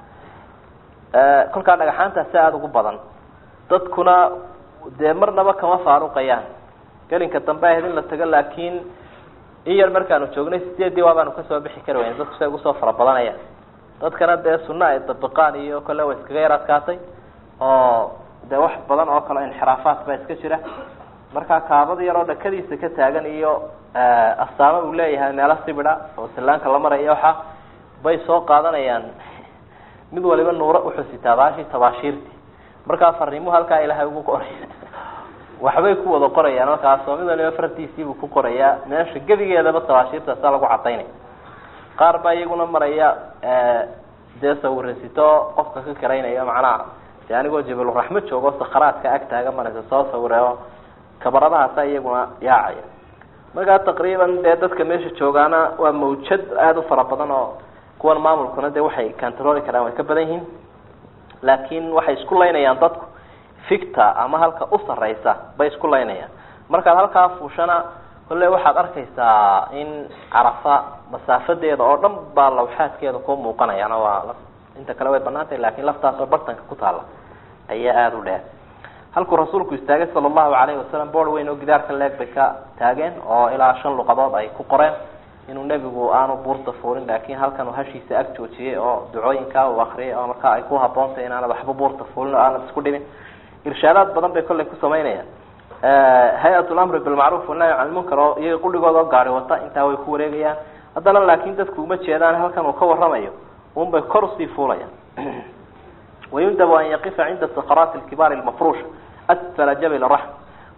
kolkaa dhagaxaantaasi aada ugu badan dadkuna dee marnaba kama faaruqayaan gelinka dambe ahayd in la tago laakiin in yar markaanu joognay sideedii waabaanu kasoo bixi kari wayna dadku say ugu soo fara badanayaan dadkana dee sunna ay dabiqaan iyo kale way iskaga yar adkaatay oo dee wax badan oo kale inxiraafaat baa iska jira markaa kaabada yaroo dhakadiisa ka taagan iyo astaamo uu leeyahay meelo sibida oo sallaanka la maraya waxa bay soo qaadanayaan mid waliba nuuro uxusitaa baashi tabaashiirti markaa fariimuhu halkaa ilaahay ugu qoraya waxbay ku wada qorayaan markaas oo mid waliba fartiisiibuu ku qorayaa meesha gebigeedaba tabaashiirtaasaa lagu cadaynaya qaar baa iyaguna maraya dee sawirasito qofka ka karaynaya macnaha dee anigoo jabaluraxmo joogo sakharaadka ag taaga maraysa soo sawireo kabaradahaasa iyaguna yaacaya markaa taqriiban dee dadka meesha joogaana waa mawjad aada u fara badan oo kuwan maamulkuna dee waxay controli karaan way ka badan yihiin laakiin waxay isku laynayaan dadku ficta ama halka u sarraysa bay isku laynayaan markaad halkaa fuushana kolley waxaad arkaysaa in carafa masaafadeeda oo dhan baa lawxaadkeeda ku muuqanayaan waa inta kale way banaantahay laakiin laftaas oo bartanka ku taala ayaa aada u dheer halkuu rasuulku istaagay sala allahu alayhi wasalam boor weyn oo gidaarka leeg bay ka taageen oo ilaa shan luqadood ay ku qoreen inuu nebigu aanu buurta fuulin laakiin halkan uu hashiisa ag joojiyey oo ducooyinkaa uu akriyay oo markaa ay ku haboontahay inaanad waxba buurta fuulin oo aanad isku dhibin irshaadaad badan bay kolley ku samaynayaan hay-at lamri bilmacruuf wanahy can lmunkar oo iyaga qudhigooda oo gaari wata intaa way ku wareegayaan haddana laakiin dadku uma jeedaan halkan uu ka waramayo un bay kor usii fuulayaan wayundabu an yaqifa cinda sakharaati alkibaari almafruusha asfala jabal raxm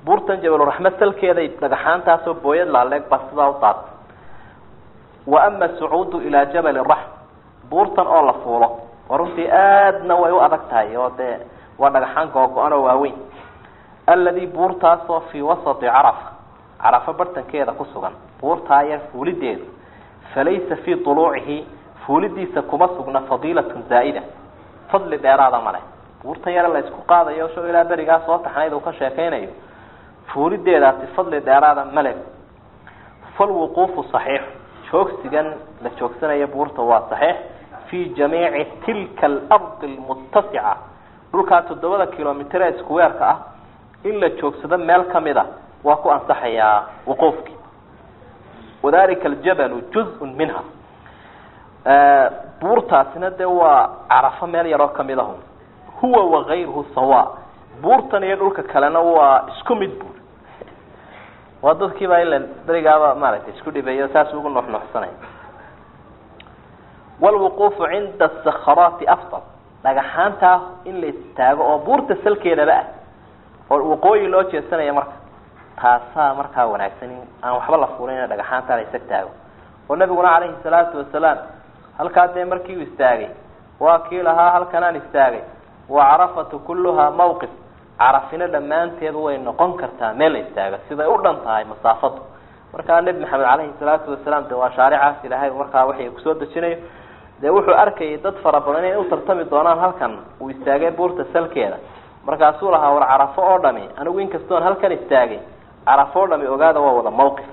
buurtan jabal raxma salkeeday dhagaxaantaasoo booyad laaleeg baa sidaa u daad wa ama sucuudu ilaa jabal raxm buurtan oo la fuulo oo runtii aadna way u adag tahay oo dee waa dhagaxaan googo-an oo waaweyn alladii buurtaasoo fii wasati carafa carafa bartankeeda ku sugan buurtaa yar fuulideedu falaysa fii duluucihi fuulidiisa kuma sugna fadiilatun zaa'ida fadli dheeraada male buurtan yar la isku qaadayo soo ilaa berigaa soo taxnayd uu ka sheekaynayo fuulideedaasi fadli dheeraada male falwuquufu saxiix joogsigan la joogsanaya buurta waa saxiix fii jamiici tilka alardi almuttasica dhulkaa toddobada kilomitir ee iskuweerka ah in la joogsado meel kamida waa ku ansaxayaa wuquufkii wadalika aljabalu juz-un minha buurtaasina dee waa carafo meel yaroo kamid ahu huwa wagayruhu sawa buurtan iyo dhulka kalena waa isku mid buur waa dadkiibaa ila berigaaba maaragtay isku dhibeeyo saas ugu nuxnuxsanay walwuquufu cinda asakharaati afdal dhagaxaantaa in la istaago oo buurta salkeedaba ah oo waqooyi loo jeesanaya marka taasaa markaa wanaagsan in aan waxba la fuulin in dhagaxaantaa la isag taago oo nabiguna calayhi salaatu wasalaam halkaa dee markii uu istaagay waa kii lahaa halkanaan istaagay wa carafatu kulluhaa mawqif carafina dhammaanteed way noqon kartaa meel la istaago siday u dhan tahay masaafadu markaa nebi maxamed calayhi salaatu wasalaam de waa shaaricaas ilaahay markaa waxay kusoo dejinayo dee wuxuu arkayay dad fara badan inay u tartami doonaan halkan uu istaagay buurta salkeeda markaasuu lahaa war carafo oo dhami anigu inkastoon halkan istaagay carafo oo dhami ogaada waa wada mawqif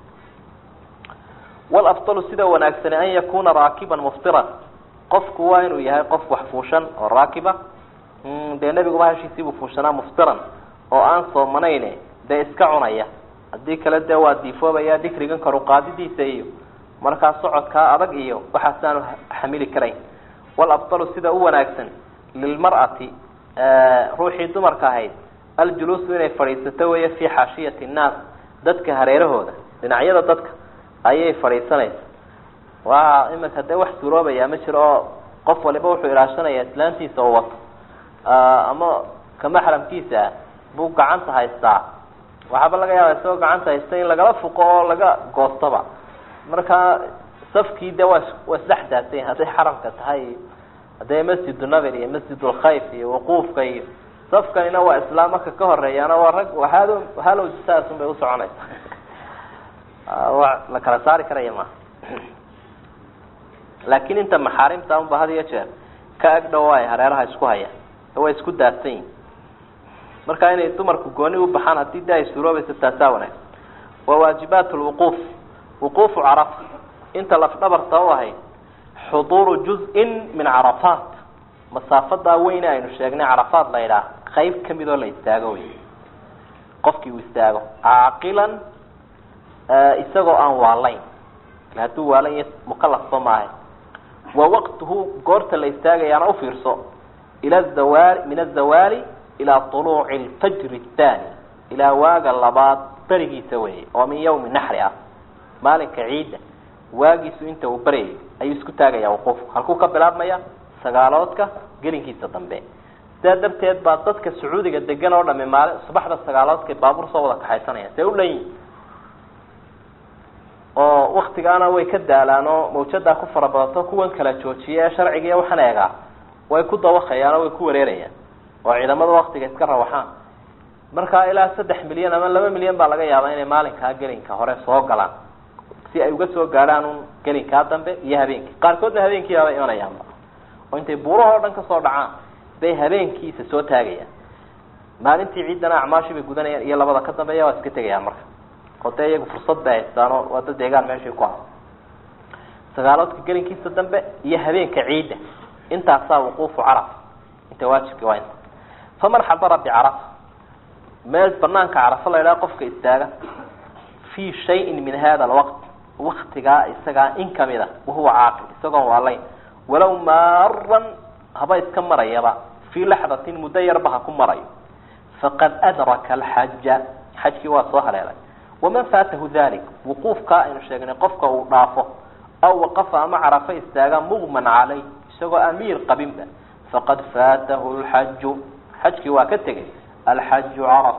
walafdalu sida wanaagsani an yakuuna raakiban muftiran qofku waa inuu yahay qof wax fuushan oo raakiba dee nebiguba heshiisiibuu fuushanaa muftiran oo aan soomanayne dee iska cunaya haddii kale dee waa diifoobaya dikrigan karuqaadidiisa iyo markaa socodkaa adag iyo waxaasaanu xamili karayn walafdalu sida u wanaagsan lilmar'ati ruuxii dumarka ahayd aljuluusu inay fadhiisato weeye fii xaashiyati nnaas dadka hareerahooda dhinacyada dadka ayay fadhiisanaysa waa iminka dee wax suuroobaya ma jiro oo qof waliba wuxuu ilaashanaya islaantiisa oo wato ama ka maxramkiisa buu gacanta haystaa waxaaba laga yaaba isagoo gacanta haysta in lagala fuqo oo laga goostoba markaa safkii de waa waa isdhex daatay hadday xaramka tahay hadday masjidu nabir iyo masjidulkhayf iyo wuquufka iyo safkanina waa islaam marka ka horeeyaana waa rag hado halow saasun bay usoconaysa wa la kala saari karaya maaha laakiin inta maxaarimta unba had iyo jeer ka agdhow ay hareeraha isku hayaan way isku daadsan yihin marka inay dumarku gooni u baxaan haddii de ay suuroobaysa taasaa wanaagsan waa waajibaat lwuquuf wuquufu carafa inta lafdhabarta u ahayd xuduuru juz-in min carafaat masaafadaa weyne aynu sheegnay carafaat la yidhaah qayb kamid oo la istaago wey qofkii uu istaago caaqilan isagoo aan waalayn hadduu waalan iyo mukalafba maahay wa waqtuhu goorta la istaagayaana ufiirso ila zawaali min azawaali ilaa طuluuci alfajri الthani ilaa waaga labaad berigiisa weeye oo min yawmi naxri ah maalinka ciidda waagiisu inta uu baryay ayuu isku taagaya wuquufku halkuu ka bilaabmaya sagaaloodka gelinkiisa dambe sidaa darteed baa dadka sacuudiga degan oo dhami maalin subaxda sagaaloodka baabuur soo wada kaxaysanaya see u dhan yihin oo waktigaana way ka daalaan oo mawjadaa ku fara badato kuwan kala joojiya ee sharciga iyo waxaan eegaa way ku dawakayaan oo way ku wareerayaan oo ciidamada waktiga iska rawaxaan markaa ilaa saddex milyan ama laba milyan baa laga yaabaa inay maalinkaa gelinka hore soo galaan si ay uga soo gaadhaan un gelinkaa dambe iyo habeenkii qaarkoodna habeenkii baabay imanayaanba oo intay buurahoo dhan kasoo dhacaan bay habeenkiisa soo taagayaan maalintii ciiddana acmaashii bay gudanayaan iyo labada ka dambeeya waa iska tegayaan marka oo dee iyagu fursad bay haystaanoo waa dad deegaan meeshii ku ah sagaaloodka gelinkiisa dambe iyo habeenka ciidda intaasaa wuquufu carafa inta waajibki waa inta faman xadara bicarafa meel banaanka carafo la idhaha qofka istaaga fii shayin min hada alwaqt waktigaa isagaa in kamid a wahuwa caaqil isagoon waalayn walow maaran haba iska marayaba fii laxdatin muddo yarba ha ku marayo faqad adraka alxaja xajkii waa soo haleelay waman faatahu dalik wuquufkaa aynu sheegnay qofka uu dhaafo aw waqafa ama carafo istaaga mugman calay isagoo amiir qabinba faqad faatahu lxaju xajkii waa ka tegay alxaju carafa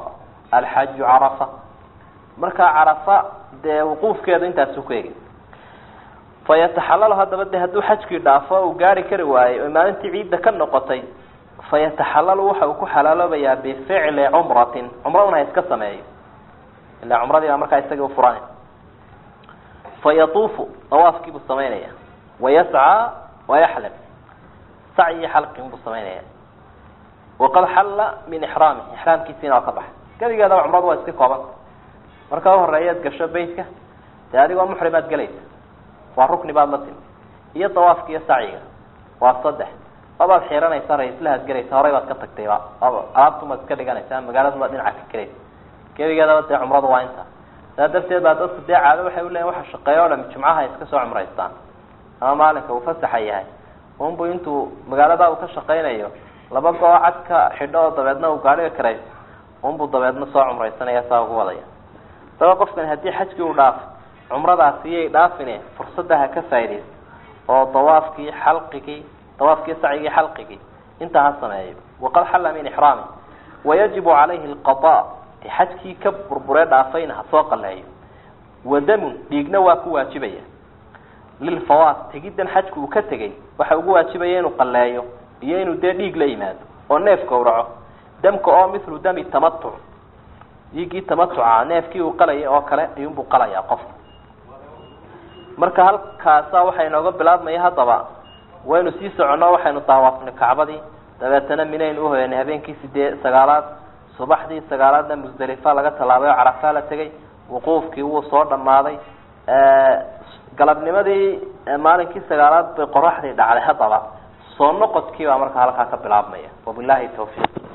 alxaju carafa markaa carafa dee wuquufkeeda intaasu ku egin fayataxalalu haddaba de hadduu xajkii dhaafo uu gaari kari waayey oo maalintii ciidda ka noqotay fayataxalalu waxa uu ku xalaaloobayaa bificli cumratin cumro una iska sameeyo ilaa cumradii baa markaa isagii ufuran fayatuufu dawaafkiibuu samaynaya wayascaa wayaxlib sacyi xalqin buu samaynaya waqad xalla min ixraami ixraamkiisiina waa ka baxay gebigeedaba cumradu waa iska kooban marka uhoreeyaad gasho beytka dee adigoo muxrimaad gelaysa waa rukni baad la timi iyo dawaafka iyo sacyiga waa saddex abaad xiiranaysa raislahaad gelaysa horey baad ka tagtayba alaabtumaad iska dhiganaysa magaaladabaad dhinaca ka gelaysa gebigeedaba dee cumradu waa intaa saa darteed baa dadku dee caado waxay uleeyiin waxa shaqeeyo o dhami jumcaha iska soo cumraystaan ama maalinka uu fasaxa yahay unbu intuu magaalada uu ka shaqaynayo laba goo cad ka xidho oo dabeedna uu gaadhiga karay unbu dabeedna soo cumraysanaya saa ugu wadaya daba qofkan haddii xajkii uu dhaafo cumradaasi iyay dhaafine fursadda ha ka faaidaysto oo dawaafkii xalqigii dawaafkii sacyigii xalqigii intaa ha sameeyo waqad xalla min ixraami wayajibu calayhi alqada xajkii ka burburee dhaafayna ha soo qaleeyo wadamun dhiigna waa ku waajibaya lilfawaat tegiddan xajku uu ka tegay waxa ugu waajibaya inuu qaleeyo iyo inuu dee dhiig la yimaado oo neef gowraco damka oo mithlu dami tamatuc dhiiggii tamatuca neefkii uu qalaya oo kale ayuunbuu qalayaa qofka marka halkaasa waxaa inooga bilaabmaya haddaba waynu sii soconno waxaynu daawaafnay kacbadii dabeetana minaynu uhoyanay habeenkii sidee sagaalaad subaxdii sagaalaadna musdalifa laga tallaabay oo carafaa la tegay wuquufkii wuu soo dhammaaday galabnimadii maalinkii sagaalaad bay qoraxdii dhacday haddaba soo noqodkii baa markaa halkaa ka bilaabmaya wabilahi tawfiiq